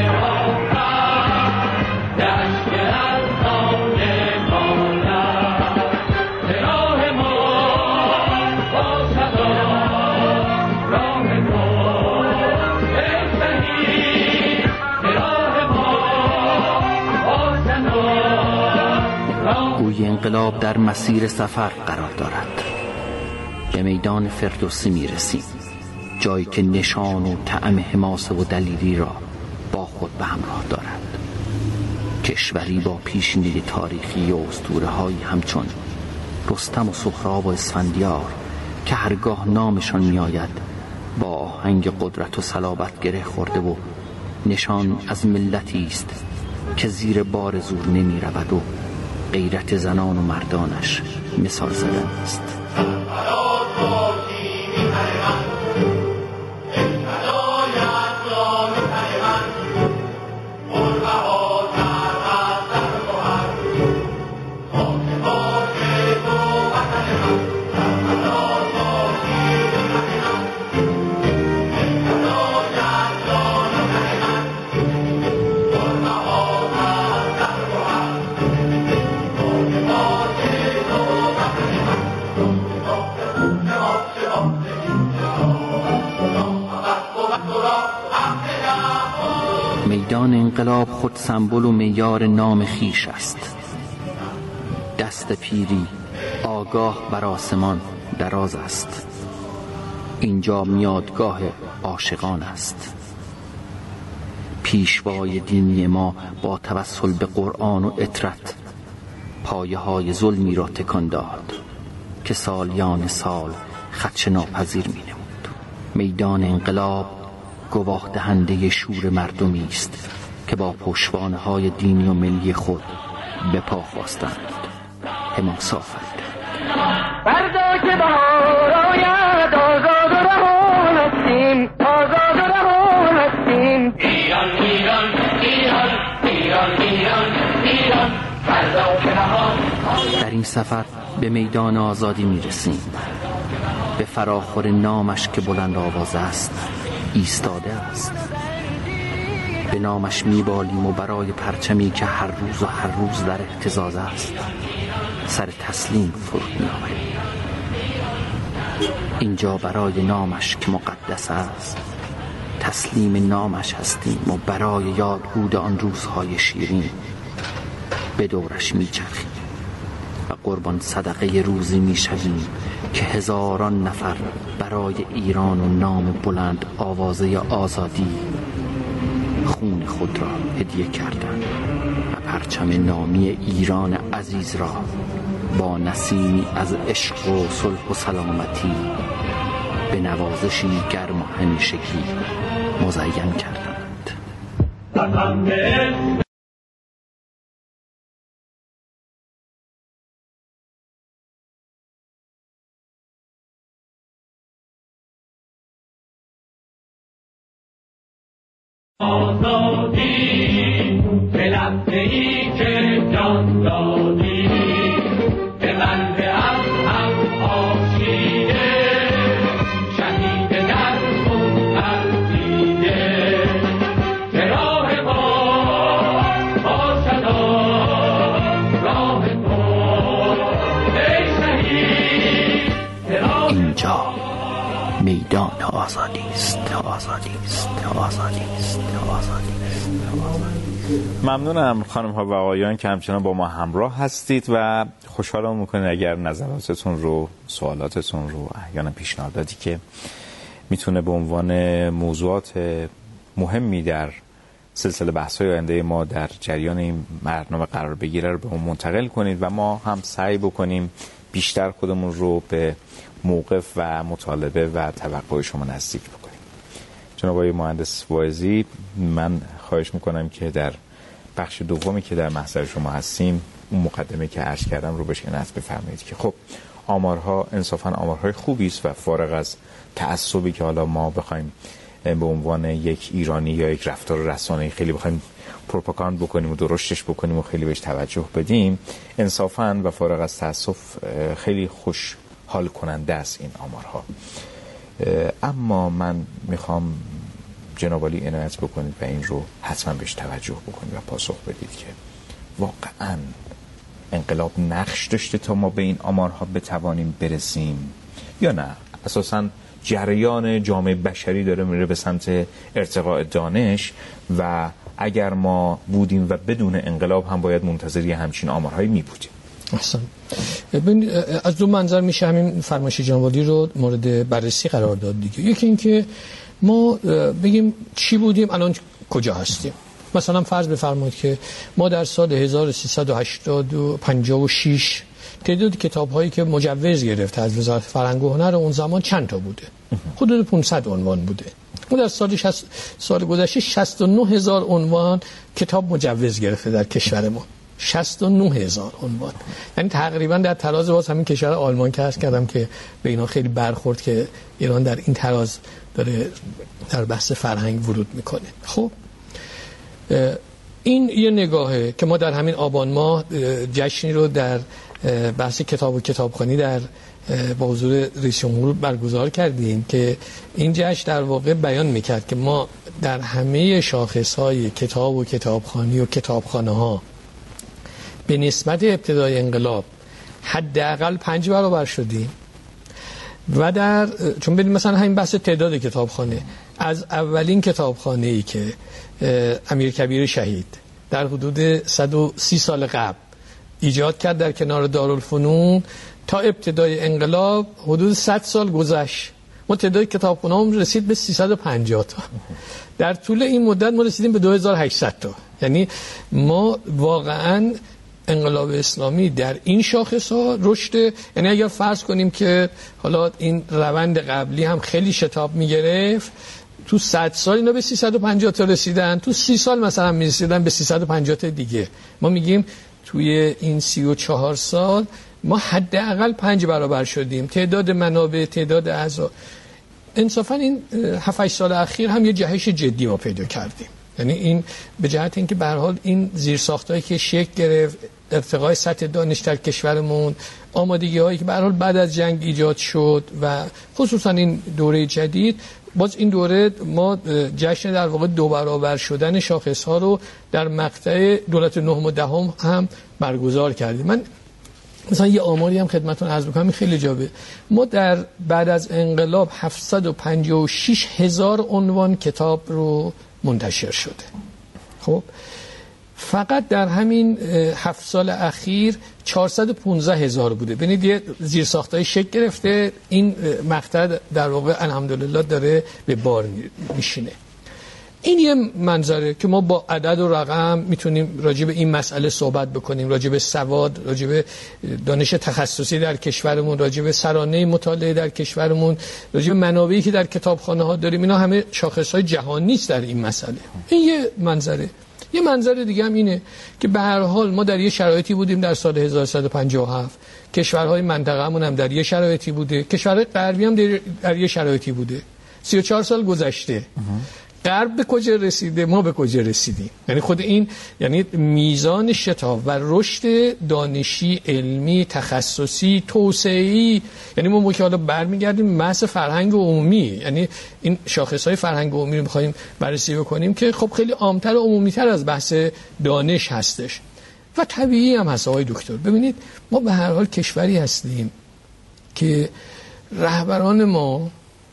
C: گوی انقلاب در مسیر سفر قرار دارد. به میدان فردوسی میرسیم، جایی که نشان و طعم حماسه و دلیری را با خود به همراه دارد. کشوری با پیشینه تاریخی و اسطوره‌هایی همچون رستم و سهراب و اسفندیار که هرگاه نامشان میآید با آهنگ قدرت و صلابت گره خورده و نشان از ملتی است که زیر بار زور نمی رود و غیرت زنان و مردانش مثال زدن است. میدان انقلاب خود سمبل و معیار نام خیش است. دست پیری آگاه بر آسمان دراز است. اینجا میادگاه عاشقان است. پیشوای دینی ما با توسل به قرآن و اطرت پایه های ظلمی را تکان داد که سالیان سال خدشه ناپذیر می نمود. میدان انقلاب گواه دهنده شور مردمی است که با پشتوانه های دینی و ملی خود به پا خواستند، حماس آفریدند. فردا که بهار آید آزاد و رها هستیم، آزاد و رها هستیم. ایران ایران ایران ایران ایران ایران فردا که بهار. در این سفر به میدان آزادی میرسیم. به فراخور نامش که بلند آواز است ایستاده است. به نامش میبالیم و برای پرچمی که هر روز در اهتزاز است سر تسلیم فرود میآوریم. اینجا برای نامش که مقدس است تسلیم نامش هستیم و برای یادبود آن روزهای شیرین به دورش میچرخیم و قربان صدقه روزی میشویم که هزاران نفر برای ایران و نام بلند آوازه آزادی خون خود را هدیه کردند و پرچم نامی ایران عزیز را با نسیمی از عشق و صلح و سلامتی به نوازشی گرم و همیشگی مزین کردند.
D: آزادی به لحظه‌ای که جان دادی به قلب هم آشیده شهید در خون ارزیده که راه ما صدا راه تو ای شهید.
C: اینجا میدان آزادی است، آزادی است، آزادی است، آزادی است.
A: ممنونم خانم ها و آقایان که همچنان با ما همراه هستید و خوشحالم میکنید اگر نظراتتون رو، سوالاتتون رو، احیانا پیشنهاداتی که میتونه به عنوان موضوعات مهمی در سلسله بحث‌های آینده ما در جریان این برنامه قرار بگیره رو به اون منتقل کنید و ما هم سعی بکنیم بیشتر خودمون رو به موقف و مطالبه و توقع شما نزدیک بکنیم. جناب آقای مهندس واعظی، من خواهش میکنم که در بخش دومی که در محضر شما هستیم اون مقدمه که عرض کردم رو بهش عنایت بفرمایید که خب آمارها انصافا آمارهای خوبی است و فارغ از تعصبی که حالا ما بخوایم به عنوان یک ایرانی یا یک رفتار رسانه‌ای خیلی بخوایم پروپاگاند بکنیم و درشتش بکنیم و خیلی بهش توجه بدیم، انصافا و فارغ از تعصب خیلی خوش حال کننده است این آمارها. اما من میخوام جناب عالی عنایت بکنید و این رو حتما بهش توجه بکنید و پاسخ بدید که واقعا انقلاب نقش داشته تا ما به این آمارها بتوانیم برسیم یا نه اساساً جریان جامعه بشری داره میره به سمت ارتقاء دانش و اگر ما بودیم و بدون انقلاب هم باید منتظر همچین آمارهایی می بودیم.
B: احسن. از دو منظر میشه همین فرمایش جناب عالی رو مورد بررسی قرار داد دیگه. یکی این که ما بگیم چی بودیم الان کجا هستیم. مثلا فرض بفرمایید که ما در سال 1356 تعداد کتاب‌هایی که مجوز گرفته از وزارت فرهنگ و هنر اون زمان چند تا بوده؟ حدود 500 عنوان بوده. ما در سال گذشته 69000 عنوان کتاب مجوز گرفته در کشور ما. 69000 عنوان. یعنی تقریبا در تراز باز همین کشور آلمان که عرض کردم که به اینا خیلی برخورد که ایران در این تراز داره در بحث فرهنگ ورود میکنه. خب این یه نگاهه که ما در همین آبان ماه جشنی رو در بحث کتاب و کتابخوانی در با حضور رئیس جمهور برگزار کردیم که این جشن در واقع بیان میکرد که ما در همه شاخصهای کتاب و کتابخوانی و کتابخانه‌ها به نسبت ابتدای انقلاب حداقل 5 برابر شدیم و در چون بدیم مثلا همین بحث تعداد کتابخانه از اولین کتابخانه‌ای که امیرکبیر شهید در حدود 130 سال قبل ایجاد کرد در کنار دارالفنون تا ابتدای انقلاب حدود 100 سال گذشت. ما تعداد کتابخانه‌مون رسید به 350 تا. در طول این مدت ما رسیدیم به 2800 تا. یعنی ما واقعاً انقلاب اسلامی در این شاخص‌ها رشد، یعنی اگر فرض کنیم که حالا این روند قبلی هم خیلی شتاب می‌گرفت، تو 100 سال اینا به 350 تا رسیدن، تو 30 سال مثلا می‌رسیدن به 350 تا دیگه. ما میگیم توی این 34 سال ما حداقل 5 برابر شدیم. تعداد منابع، تعداد اعضا. انصافا این 7-8 سال اخیر هم یه جهش جدی ما پیدا کردیم. یعنی این به جهت اینکه به هر حال این زیرساختایی که شکل گرفت، ارتقای سطح دانش در کشورمون، آمادگی‌هایی که به هر حال بعد از جنگ ایجاد شد و خصوصا این دوره جدید، باز این دوره ما جشن در واقع 2 برابر شدن شاخص‌ها رو در مقطع دولت نهم و دهم هم برگزار کردیم. من مثلا یه آماری هم خدمتتون عرض بکنم خیلی جالبه. ما در بعد از انقلاب 756,000 عنوان کتاب رو منتشر شده. خب فقط در همین 7 سال اخیر 415,000 بوده. ببینید یه زیرساختای شکل گرفته، این مقطع در واقع الحمدلله داره به بار میشینه. این یه منظره که ما با عدد و رقم میتونیم راجع به این مسئله صحبت بکنیم، راجع به سواد، راجع به دانش تخصصی در کشورمون، راجع به سرانه مطالعه در کشورمون، راجع به منابعی که در کتابخانه ها داریم. اینا همه شاخص‌های جهانی است در این مسئله. این یه منظره. یه منظر دیگه هم اینه که به هر حال ما در یه شرایطی بودیم در سال 1157، کشورهای منطقه‌مون هم در یه شرایطی بوده، کشورهای غربی هم در یه شرایطی بوده. 34 سال گذشته، غرب به کجا رسیده، ما به کجا رسیدیم. یعنی خود این یعنی میزان شتاب و رشد دانشی، علمی، تخصصی، توسعه‌ای. یعنی ما که حالا برمیگردیم بحث فرهنگ عمومی، یعنی این شاخص‌های فرهنگ عمومی رو می‌خوایم بررسی بکنیم که خب خیلی عام‌تر و عمومی‌تر از بحث دانش هستش و طبیعی هم هست. آقای دکتر ببینید، ما به هر حال کشوری هستیم که رهبران ما،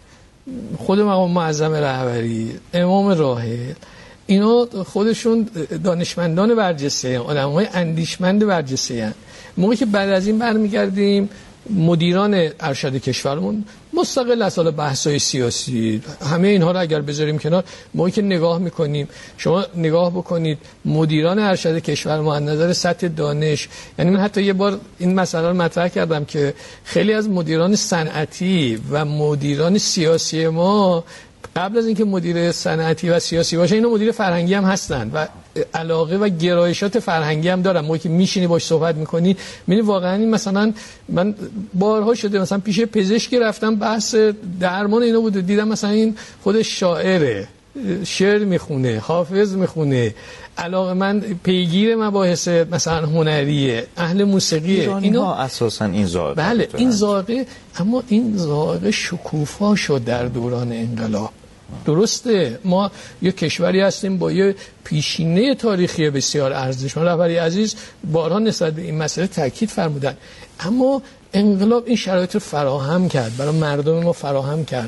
B: خود مقام معظم رهبری، امام راحل، اینا خودشون دانشمندان برجسته، آدم‌های اندیشمند برجسته هستند. موقعی که بعد از این برمیگردیم مدیران ارشد کشورمون مستقل از بحث‌های سیاسی همه اینها رو اگر بذاریم کنار، موقعی که نگاه می‌کنیم، شما نگاه بکنید مدیران ارشد کشور ما از نظر سطح دانش، یعنی من حتی یه بار این مسئله رو مطرح کردم که خیلی از مدیران صنعتی و مدیران سیاسی ما قبل از اینکه مدیر صنعتی و سیاسی باشه، اینا مدیر فرهنگی هم هستن و علاقه و گرایشات فرهنگی هم دارن. موقعی که میشینی باش صحبت میکنی میبینی واقعا این، مثلا من بارها شده مثلا پیش پزشکی رفتم بحث درمان اینا بود، دیدم مثلا این خودش شاعره، شعر میخونه، حافظ میخونه، علاقه من پیگیر مباحث مثلا هنریه، اهل موسیقیه.
A: اینا اساسا این ذائقه،
B: بله این ذائقه، اما این ذائقه شکوفا شد در دوران انقلاب. درسته ما یک کشوری هستیم با یه پیشینه تاریخی بسیار ارزشمند. رهبری عزیز بارها نسبت به این مسئله تاکید فرمودن، اما انقلاب این شرایط رو فراهم کرد، برای مردم ما فراهم کرد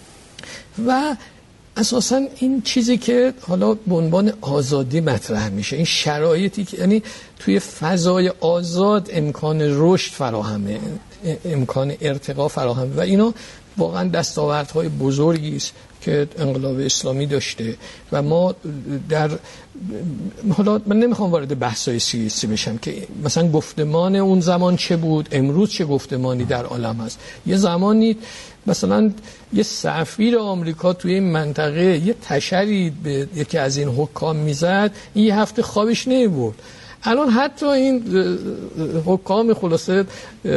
B: و اساساً این چیزی که حالا به عنوان آزادی مطرح میشه، این شرایطی که یعنی توی فضای آزاد امکان رشد فراهمه، امکان ارتقا فراهمه و اینا واقعا دستاوردهای بزرگی است که انقلاب اسلامی داشته و ما در حالا من نمیخوام وارد بحث‌های سیاسی بشم که مثلا گفتمان اون زمان چه بود، امروز چه گفتمانی در عالم هست. یه زمانی مثلا یه سفیر آمریکا توی این منطقه یه تشری به یکی از این حکام میزد، این یه هفته خوابش نمیبرد. الان حتی این حکام خلاصه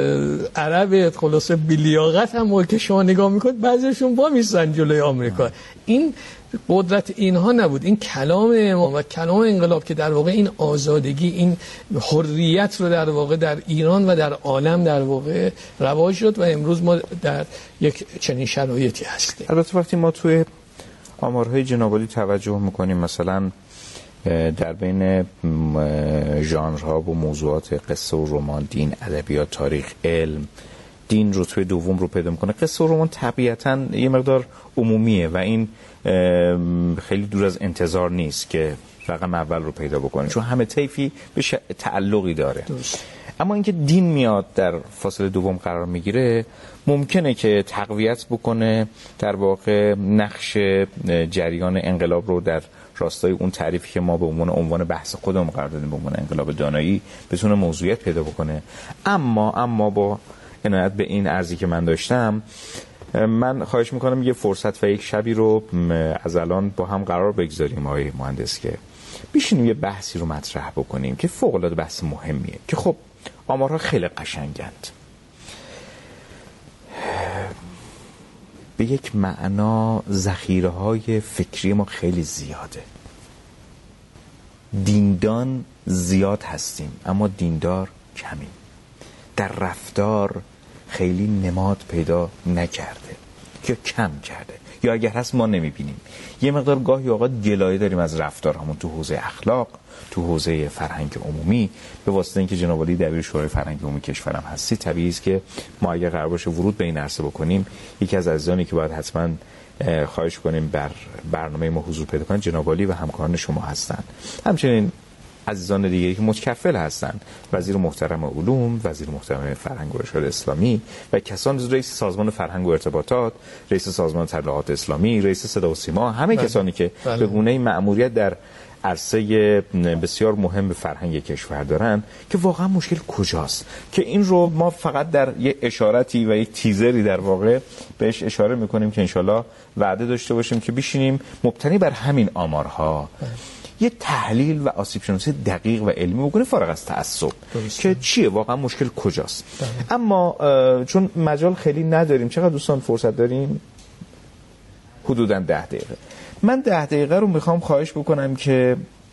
B: عرب خلاصه بی‌لیاقت هم که شما نگاه میکنید بعضیشون با میستن جلوی آمریکا. این قدرت اینها نبود، این کلام امام و کلام انقلاب که در واقع این آزادگی، این حریت رو در واقع در ایران و در عالم در واقع رواج شد و امروز ما در یک چنین شرایطی هستیم.
A: البته وقتی ما توی آمارهای جناب عالی توجه میکنیم مثلا در بین ژانرها و موضوعات قصه و رمان، دین، ادبیات، تاریخ، علم، دین رتبه دوم رو پیدا میکنه. قصه و رمان طبیعتاً یه مقدار عمومیه و این خیلی دور از انتظار نیست که رقم اول رو پیدا بکنه، چون همه طیفی به تعلقی داره. اما اینکه دین میاد در فاصله دوم قرار میگیره ممکنه که تقویت بکنه در واقع نقش جریان انقلاب رو در راستای اون تعریفی که ما به عنوان بحث خودمون قرار دادیم، به عنوان انقلاب دانایی، بتونه موضوعیت پیدا بکنه. اما با عنایت به این عرضی که من داشتم، من خواهش میکنم یه فرصت و یک شبی رو از الان با هم قرار بگذاریم آقای مهندس که بشینیم یه بحثی رو مطرح بکنیم که فوق العاده بحث مهمیه، که خب آمارها خیلی قشنگند، به یک معنا ذخیره های فکری ما خیلی زیاده. دیندان زیاد هستیم اما دیندار کمیم. در رفتار خیلی نماد پیدا نکرده یا کم کرده، یا اگر هست ما نمیبینیم. یه مقدار گاهی اوقات گلایه داریم از رفتارهامون تو حوزه اخلاق، تو حوزه فرهنگ عمومی. به واسطه اینکه جناب عالی دبیر شورای فرهنگ عمومی کشورم هستی، طبیعی است که ما اگر قرار باشه ورود به این عرصه بکنیم، یکی از عزیزانی که باید حتما خواهش کنیم بر برنامه ما حضور پیدا کنن جناب عالی و همکاران شما هستن. همچنین عزیزان دیگری که متکفل هستند، وزیر محترم علوم، وزیر محترم فرهنگ و ارشاد اسلامی و کسان، رئیس سازمان فرهنگ و ارتباطات، رئیس سازمان تبلیغات اسلامی، رئیس صدا و سیما، همه کسانی که به گونه‌ای مأموریت در عرصه بسیار مهم فرهنگ کشور دارن که واقعا مشکل کجاست، که این رو ما فقط در یه اشارتی و یک تیزری در واقع بهش اشاره میکنیم که انشالله وعده داشته باشیم که بشینیم مبتنی بر همین آمارها یه تحلیل و آسیب شناسی دقیق و علمی بکنیم فارغ از تعصب که چیه واقعا مشکل کجاست. اما چون مجال خیلی نداریم، چقدر دوستان فرصت داریم؟ حدوداً 10 دقیقه. من 10 دقیقه رو میخوام خواهش بکنم که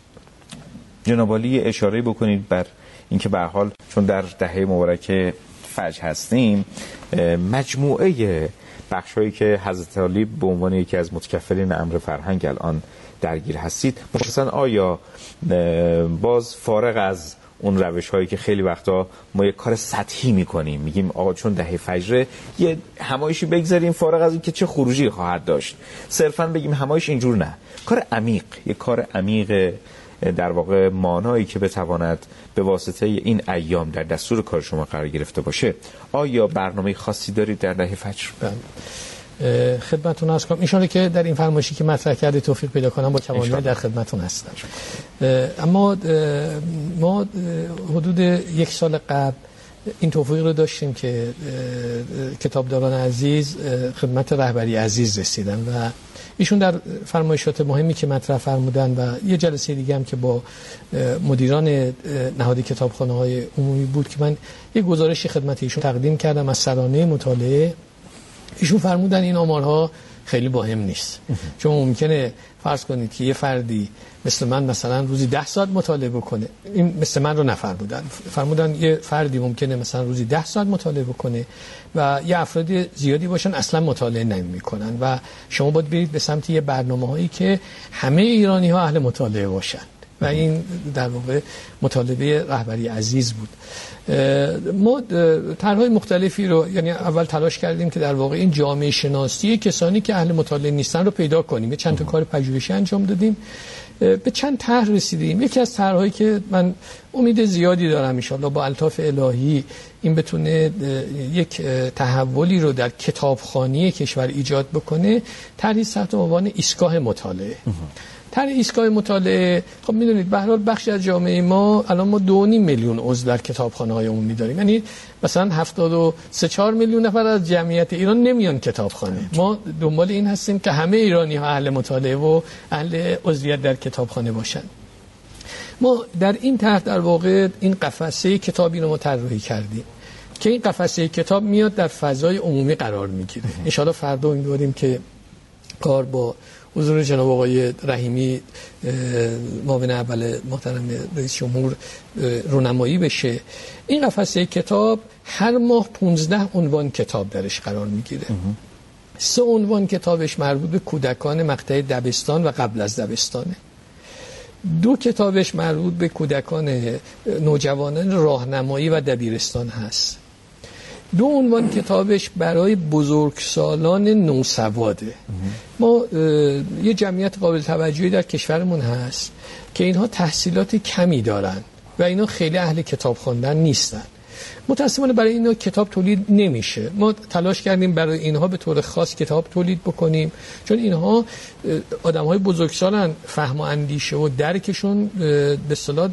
A: جناب عالی اشاره بکنید بر اینکه به هر حال چون در دهه مبارکه فجر هستیم، مجموعه بخشایی که حضرت علی به عنوان یکی از متکفلین امر فرهنگ الان درگیر هستید، مخصوصا آیا باز فارغ از اون روش هایی که خیلی وقتا ما یک کار سطحی میکنیم، میگیم آقا چون دهه فجر یه همایشی بگذاریم فارغ از این که چه خروجی خواهد داشت، صرفا بگیم همایش، اینجور نه. کار عمیق، یک کار عمیق در واقع مانایی که بتواند به واسطه این ایام در دستور کار شما قرار گرفته باشه. آیا برنامه خاصی دارید در دهه فجر؟
B: خدمتتون عرض کنم ان که در این فرمایشی که مطرح کرده توفیق پیدا کنم با کمال در خدمتتون هستم. اما ما حدود 1 سال قبل این توفیق رو داشتیم که کتابداران عزیز خدمت رهبری عزیز رسیدن و ایشون در فرمایشات مهمی که مطرح فرمودن و یه جلسه دیگه هم که با مدیران نهاد کتابخانه‌های عمومی بود که من یه گزارشی خدمت ایشون تقدیم کردم از سرانه مطالعه، ایشون فرمودن این آمارها خیلی مهم نیست، چون ممکنه فرض کنید که یه فردی مثل من مثلا روزی 10 ساعت مطالعه بکنه، این مثل من رو نفرمودن، فرمودن یه فردی ممکنه مثلا روزی 10 ساعت مطالعه بکنه و یه افراد زیادی باشن اصلا مطالعه نمی‌کنن و شما باید برید به سمت یه برنامه‌هایی که همه ایرانی‌ها اهل مطالعه باشن و این در واقع مطالبه رهبری عزیز بود. ما طرح‌های مختلفی رو یعنی اول تلاش کردیم که در واقع این جامعه شناسی کسانی که اهل مطالعه نیستن رو پیدا کنیم. یه چند تا کار پژوهشی انجام دادیم، به چند طرح رسیدیم. یکی از طرح‌هایی که من امید زیادی دارم ان شاءالله با الطاف الهی این بتونه یک تحولی رو در کتابخوانی کشور ایجاد بکنه، طرحی تحت عنوان ایستگاه مطالعه. طرح ایستگاه مطالعه، خب میدونید به هر حال بخشی از جامعه ما الان ما 2.5 میلیون عضو در کتابخانه‌های عمومی داریم، یعنی مثلا 73-4 میلیون نفر از جمعیت ایران نمیان کتابخانه. ما دنبال این هستیم که همه ایرانی‌ها اهل مطالعه و اهل عضویت در کتابخانه باشن. ما در این طرح در واقع این قفسه کتابی رو ما طراحی کردیم که این قفسه کتاب میاد در فضای عمومی قرار میگیره. ان شاءالله فردا امیدواریم که کار با حضور جناب آقای رحیمی معاون اول محترم رئیس جمهور رونمایی بشه. این قفسه کتاب هر ماه 15 عنوان کتاب درش قرار میگیره. 3 عنوان کتابش مربوط به کودکان مقطع دبستان و قبل از دبستانه. 2 کتابش مربوط به کودکان نوجوانان راهنمایی و دبیرستان هست. 2 عنوان کتابش برای بزرگسالان نوسواده. ما یه جمعیت قابل توجهی در کشورمون هست که اینها تحصیلات کمی دارن و اینا خیلی اهل کتاب خواندن نیستن. متاسفانه برای اینا کتاب تولید نمیشه. ما تلاش کردیم برای اینها به طور خاص کتاب تولید بکنیم، چون اینها آدم‌های بزرگسالن، فهم و اندیشه و درکشون به اصطلاح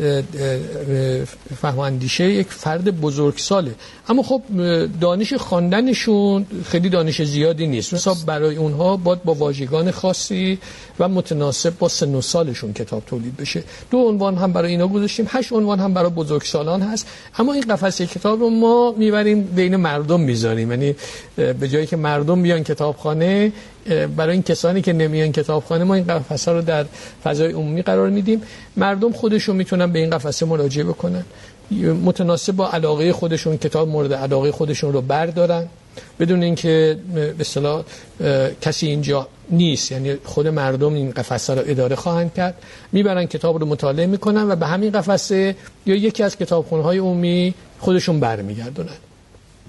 B: فهم و اندیشه یک فرد بزرگساله، اما خب دانش خواندنشون خیلی دانش زیادی نیست. مثلا برای اونها باید با واژگان خاصی و متناسب با سن و سالشون کتاب تولید بشه. 2 عنوان هم برای اینا گذاشتیم، 8 عنوان هم برای بزرگسالان هست. اما این قفسه کتاب رو ما میبریم بین مردم میذاریم، یعنی به جایی که مردم بیان کتابخانه، برای این کسانی که نمیان کتابخانه ما این قفسه رو در فضای عمومی قرار میدیم. مردم خودشون میتونن به این قفسه مراجعه بکنن، متناسب با علاقه خودشون کتاب مورد علاقه خودشون رو بردارن بدون اینکه به اصطلاح کسی اینجا نیست، یعنی خود مردم این قفسه رو اداره خواهند کرد، میبرن کتاب رو مطالعه میکنن و به همین قفسه یا یکی از کتابخانه‌های عمومی خودشون برمیگردونن.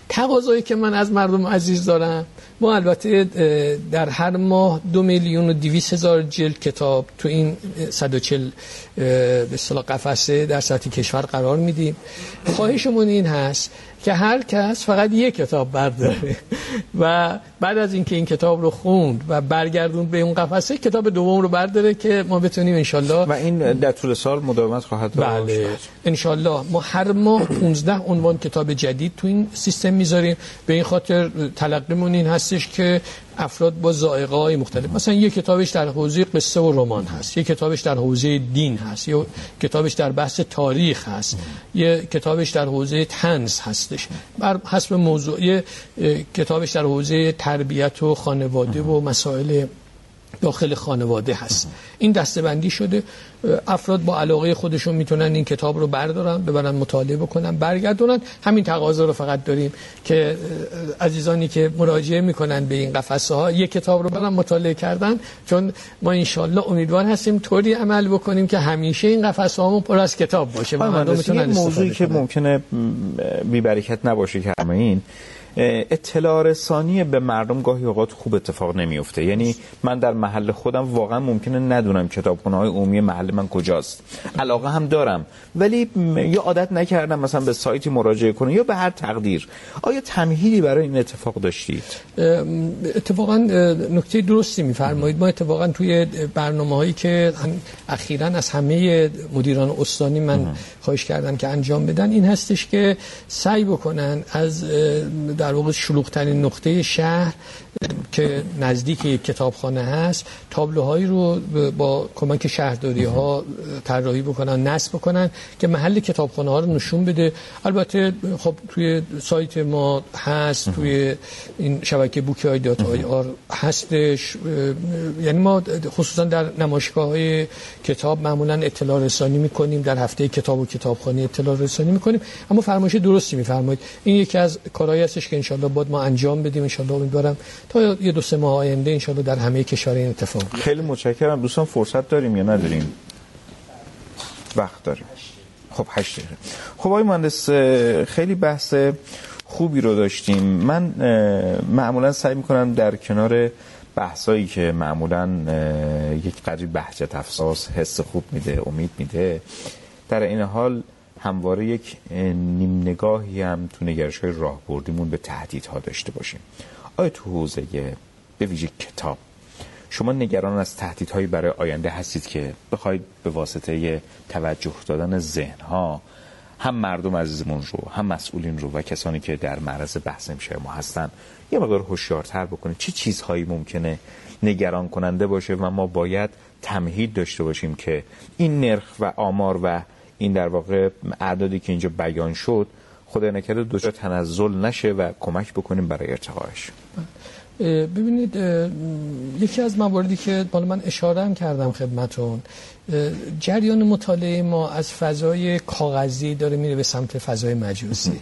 B: تقاضایی که من از مردم عزیز دارم، ما البته در هر ماه 2,200,000 جلد کتاب تو این 140 به اصطلاح قفسه در سطح کشور قرار میدیم. خواهشمون این هست که هر کس فقط یک کتاب برداره و بعد از اینکه این کتاب رو خوند و برگردون به اون قفسه، کتاب دوم رو برداره که ما بتونیم انشالله.
A: و این در طول سال مداومت خواهد داشت.
B: بله انشالله ما هر ماه 15 عنوان کتاب جدید تو این سیستم میذاریم. به این خاطر تلقیمون این هستش که افراد با ذائقه‌های مختلف، مثلا یک کتابش در حوزه قصه و رمان هست، یک کتابش در حوزه دین هست، یک کتابش در بحث تاریخ هست، یک کتابش در حوزه طنز هستش، بر حسب موضوع، کتابش در حوزه تربیت و خانواده و مسائل داخل خانواده هست. این دسته‌بندی شده. افراد با علاقه خودشون میتونن این کتاب رو بردارن، ببرن مطالعه بکنن، برگردونن. همین تقاضا رو فقط داریم که عزیزانی که مراجعه میکنن به این قفسه ها یک کتاب رو برن مطالعه کردن، چون ما انشالله امیدوار هستیم طوری عمل بکنیم که همیشه این قفسه هامون پر از کتاب باشه و مردم میتونن استفاده کنن.
A: موضوعی که ممکنه بی برکت نباشه که همه این اطلاع رسانی به مردم گاهی اوقات خوب اتفاق نمیفته. یعنی من در محل خودم واقعا ممکنه ندونم کتابخونه‌های عمومی محل من کجاست، علاقه هم دارم ولی یا عادت نکردم مثلا به سایتی مراجعه کنم یا به هر تقدیر. آیا تمهیدی برای این اتفاق داشتید؟
B: اتفاقا نکته درستی میفرمایید. ما اتفاقا توی برنامه‌هایی که اخیراً از همه مدیران استانی من خواهش کردم که انجام بدن این هستش که سعی بکنن از در واقع شلوغ‌ترین نقطه شهر که نزدیک یک کتابخانه هست تابلوهایی رو با کمک شهرداری‌ها طراحی بکنن، نصب بکنن که محل کتابخانه ها رو نشون بده. البته خب توی سایت ما هست، توی این شبکه bookey.ir هستش. یعنی ما خصوصا در نمایشگاه‌های کتاب معمولا اطلاع رسانی می‌کنیم، در هفته کتاب و کتابخانه اطلاع رسانی می‌کنیم. اما فرمایش درستی می‌فرمایید. این یکی از کارهایی هستش که انشالله باید ما انجام بدیم. انشالله امیدوارم تا یه 2-3 ماه آینده انشالله در همه کشور این اتفاق بیفته.
A: خیلی متشکرم. دوستان فرصت داریم یا نداریم؟ وقت داریم. خب 8 دقیقه. خب آقای مهندس خیلی بحث خوبی رو داشتیم. من معمولا سعی میکنم در کنار بحثایی که معمولا یک قدری بهجت افزاس، حس خوب میده، امید میده، در این حال همواره یک نیم نگاهی هم تو نگرش‌های راهبردیمون به تهدیدها داشته باشیم. آیا تو حوزه به ویژه کتاب شما نگران از تهدیدهایی برای آینده هستید که بخواید به واسطه توجه دادن ذهنها هم مردم عزیزمون رو، هم مسئولین رو و کسانی که در معرض بحث امشب ما هستن یه مقدار هوشیارتر بکنید؟ چه چیزهایی ممکنه نگران کننده باشه و ما باید تمهید داشته باشیم که این نرخ و آمار و این در واقع اعدادی که اینجا بیان شد خدای نکرده دچار تنزل نشه و کمک بکنیم برای ارتقاش؟
B: ببینید یکی از مواردی که بالا من اشاره هم کردم خدمتون، جریان مطالعه ما از فضای کاغذی داره میره به سمت فضای مجازی.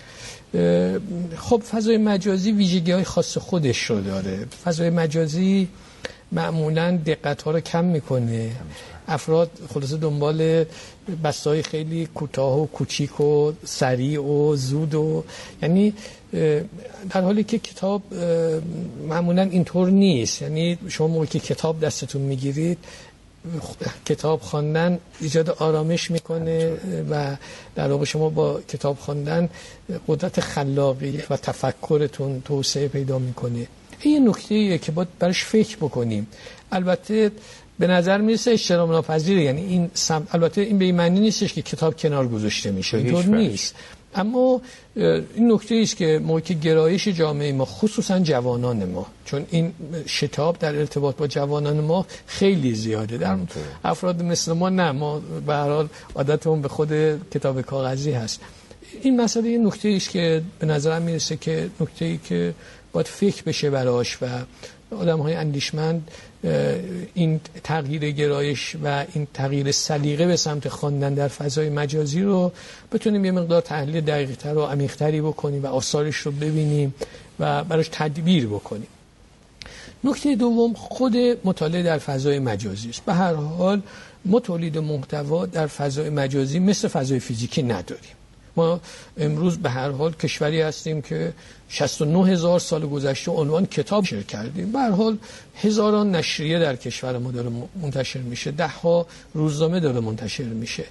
B: خب فضای مجازی ویژگی‌های خاص خودش رو داره. فضای مجازی معمولاً دقت‌ها رو کم میکنه. افراد خلاصه دنبال بسته‌های خیلی کوتاه و کوچیک و سریع و زود و یعنی در حالی که کتاب معمولاً اینطور نیست. یعنی شما موقعی که کتاب دستتون میگیرید کتاب خواندن ایجاد آرامش میکنه و در واقع شما با کتاب خواندن قدرت خلاقیت و تفکرتون توسعه پیدا میکنه. این نکته‌ایه که باید براش فکر بکنیم. البته به نظر میرسه اجتناب ناپذیره، یعنی این البته این به این معنی نیستش که کتاب کنار گذاشته میشه، اینطور نیست. اما این نکته است که موقعی که گرایش جامعه ما خصوصا جوانان ما، چون این شتاب در ارتباط با جوانان ما خیلی زیاده، در افراد مثل ما نه، ما به هر حال عادتمون به خود کتاب کاغذی هست. این مسئله این نکته است که به نظرم میرسه که نکته‌ای که باید فکر بشه براش و آدم‌های اندیشمند این تغییر گرایش و این تغییر سلیقه به سمت خواندن در فضای مجازی رو بتونیم یه مقدار تحلیل دقیق‌تر و عمیق‌تری بکنیم و آثارش رو ببینیم و براش تدبیر بکنیم. نکته دوم خود مطالعه در فضای مجازی است. به هر حال ما تولید محتوا در فضای مجازی مثل فضای فیزیکی نداریم. ما امروز به هر حال کشوری هستیم که 69,000 سال گذشته عنوان کتاب شیر کردیم. به هر حال هزاران نشریه در کشور ما داره منتشر میشه، 10ها روزنامه داره منتشر میشه.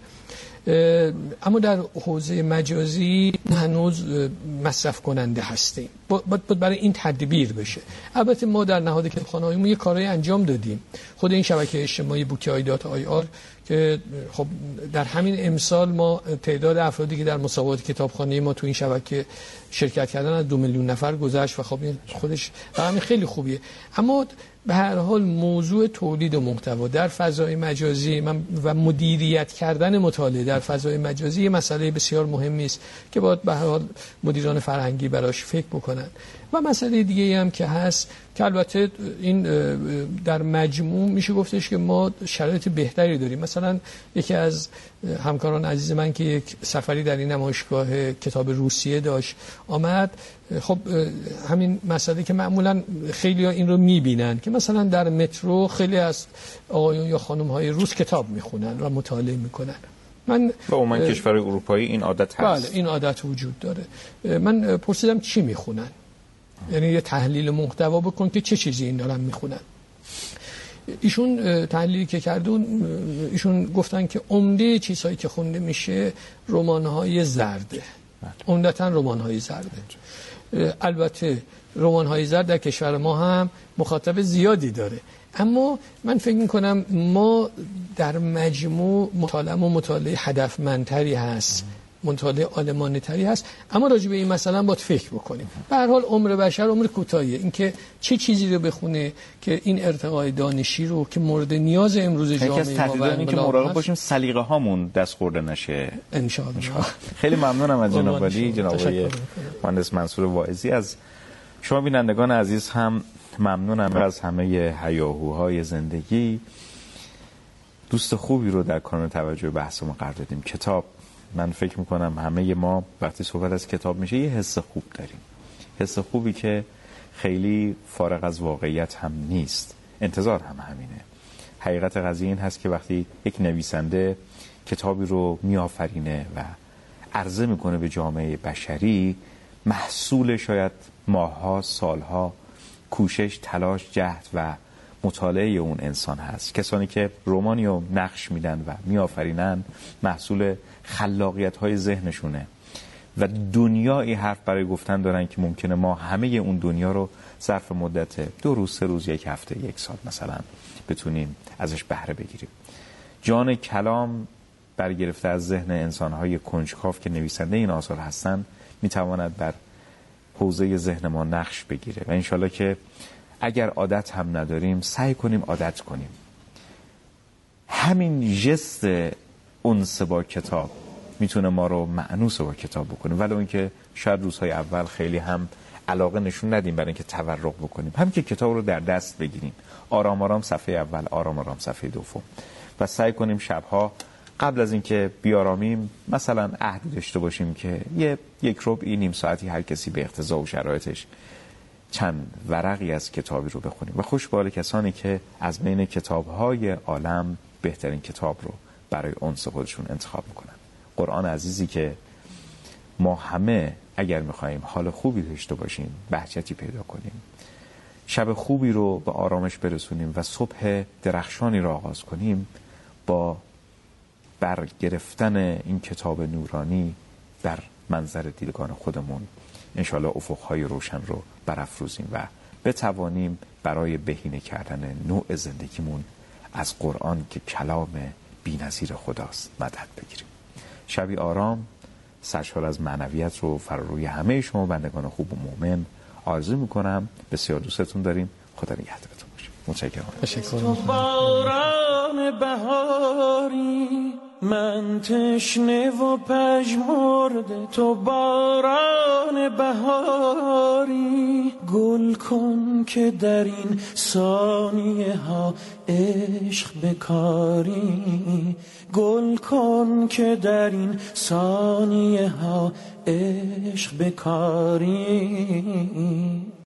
B: اما در حوزه مجازی هنوز مصرف کننده هستیم. باید برای این تدبیر بشه. البته ما در نهاد کتابخانه‌هایمون یه کارایی انجام دادیم. خود این شبکه اجتماعی bookie.ir که خب در همین امسال ما تعداد افرادی که در مسابقات کتابخانه ما تو این شبکه شرکت کردن از 2 میلیون نفر گذشت و خب این خودش رقم خیلی خوبیه. اما به هر حال موضوع تولید محتوا در فضای مجازی و مدیریت کردن مطالعه در فضای مجازی یه مسئله بسیار مهمی است که باید به هر حال مدیران فرهنگی براش فکر بکنن. و مسئله دیگه هم که هست که البته این در مجموع میشه گفتش که ما شرایط بهتری داریم. مثلا یکی از همکاران عزیز من که یک سفری در این نمایشگاه کتاب روسیه داشت آمد، خب همین مسئله که معمولا خیلی ها این رو میبینن که مثلا در مترو خیلی از آقایون یا خانم های روس کتاب میخونن و مطالعه میکنن. من
A: و عموما کشورهای اروپایی این عادت هست.
B: بله این عادت وجود داره. من پرسیدم چی میخونن، یعنی یه تحلیل محتوا بکن که چه چیزی این دارن میخونن. ایشون تحلیلی که کردون ایشون گفتن که عمده چیزهایی که خونده میشه رمان‌های زرده، عمدتاً رمان‌های زرده. البته رمان‌های زرد در کشور ما هم مخاطب زیادی داره، اما من فکر میکنم ما در مجموع مطالعه هدفمندتری هست، مطالعه عالمانه‌تری هست، اما راجع به این مثلا باید فکر بکنیم. به هر حال عمر بشر عمر کوتاهیه، اینکه چه چیزی رو بخونه که این ارتقای دانشی رو که مورد نیاز امروز جامعه ما
A: یکی از تهدیدانی که مراقب باشیم سلیقه هامون دستخورده نشه
B: ان شاء الله.
A: خیلی ممنونم از جناب ولی، جناب مهندس منصور واعظی. از شما بینندگان عزیز هم ممنونم از همه هیاهوهای زندگی. دوست خوبی رو در کانون توجه بحثمون قرار دادیم. کتاب، من فکر میکنم همه ما وقتی صحبت از کتاب میشه یه حس خوب داریم، حس خوبی که خیلی فارغ از واقعیت هم نیست، انتظار هم همینه. حقیقت قضیه این هست که وقتی یک نویسنده کتابی رو میآفرینه و عرضه میکنه به جامعه بشری، محصول شاید ماه‌ها، سالها کوشش، تلاش، جهد و مطالعه اون انسان هست. کسانی که رمانی رو نقش میدن و میآفرینن محصول خلاقیت‌های ذهنشونه و دنیایی حرف برای گفتن دارن که ممکنه ما همه اون دنیا رو ظرف مدت 2 روز، 3 روز، 1 هفته، 1 سال مثلا بتونیم ازش بهره بگیریم. جان کلام برگرفته از ذهن انسان‌های کنجکاو که نویسنده این آثار هستن میتواند بر حوزه ذهن ما نقش بگیره و انشالله که اگر عادت هم نداریم سعی کنیم عادت کنیم. همین ژست انس با کتاب میتونه ما رو مأنوس با کتاب بکنه، ولی اون که شاید روزهای اول خیلی هم علاقه نشون ندیم برای اینکه تورق بکنیم، هم که کتاب رو در دست بگیریم، آرام آرام صفحه اول، آرام آرام صفحه دوم، و سعی کنیم شبها قبل از اینکه بیارامیم مثلا عهدی داشته باشیم که یک ربع نیم ساعتی هر کسی به اقتضا و شرایطش چند ورقی از کتابی رو بخونیم و خوشبال کسانی که از بین کتاب‌های عالم بهترین کتاب رو برای انس خودشون انتخاب میکنن. قرآن عزیزی که ما همه اگر میخواییم حال خوبی داشته باشیم، بهجتی پیدا کنیم، شب خوبی رو به آرامش برسونیم و صبح درخشانی رو آغاز کنیم، با برگرفتن این کتاب نورانی در منظر دیدگان خودمون انشاءالله افقهای روشن رو برافروزیم و بتوانیم برای بهینه کردن نوع زندگیمون از قرآن که کلام بی‌نظیر خداست مدد بگیریم. شبی آرام سرشار از معنویت رو فراروی همه شما بندگان خوب و مؤمن آرزو میکنم. بسیار دوستتون داریم. خدا نگهدارتون باشه. متشکرم.
E: تو باران بهاری، من تشنه و پژمرده، تو باران بهاری، گل کن که در این ثانیه ها عشق بکاری، گل کن که در این ثانیه ها عشق بکاری.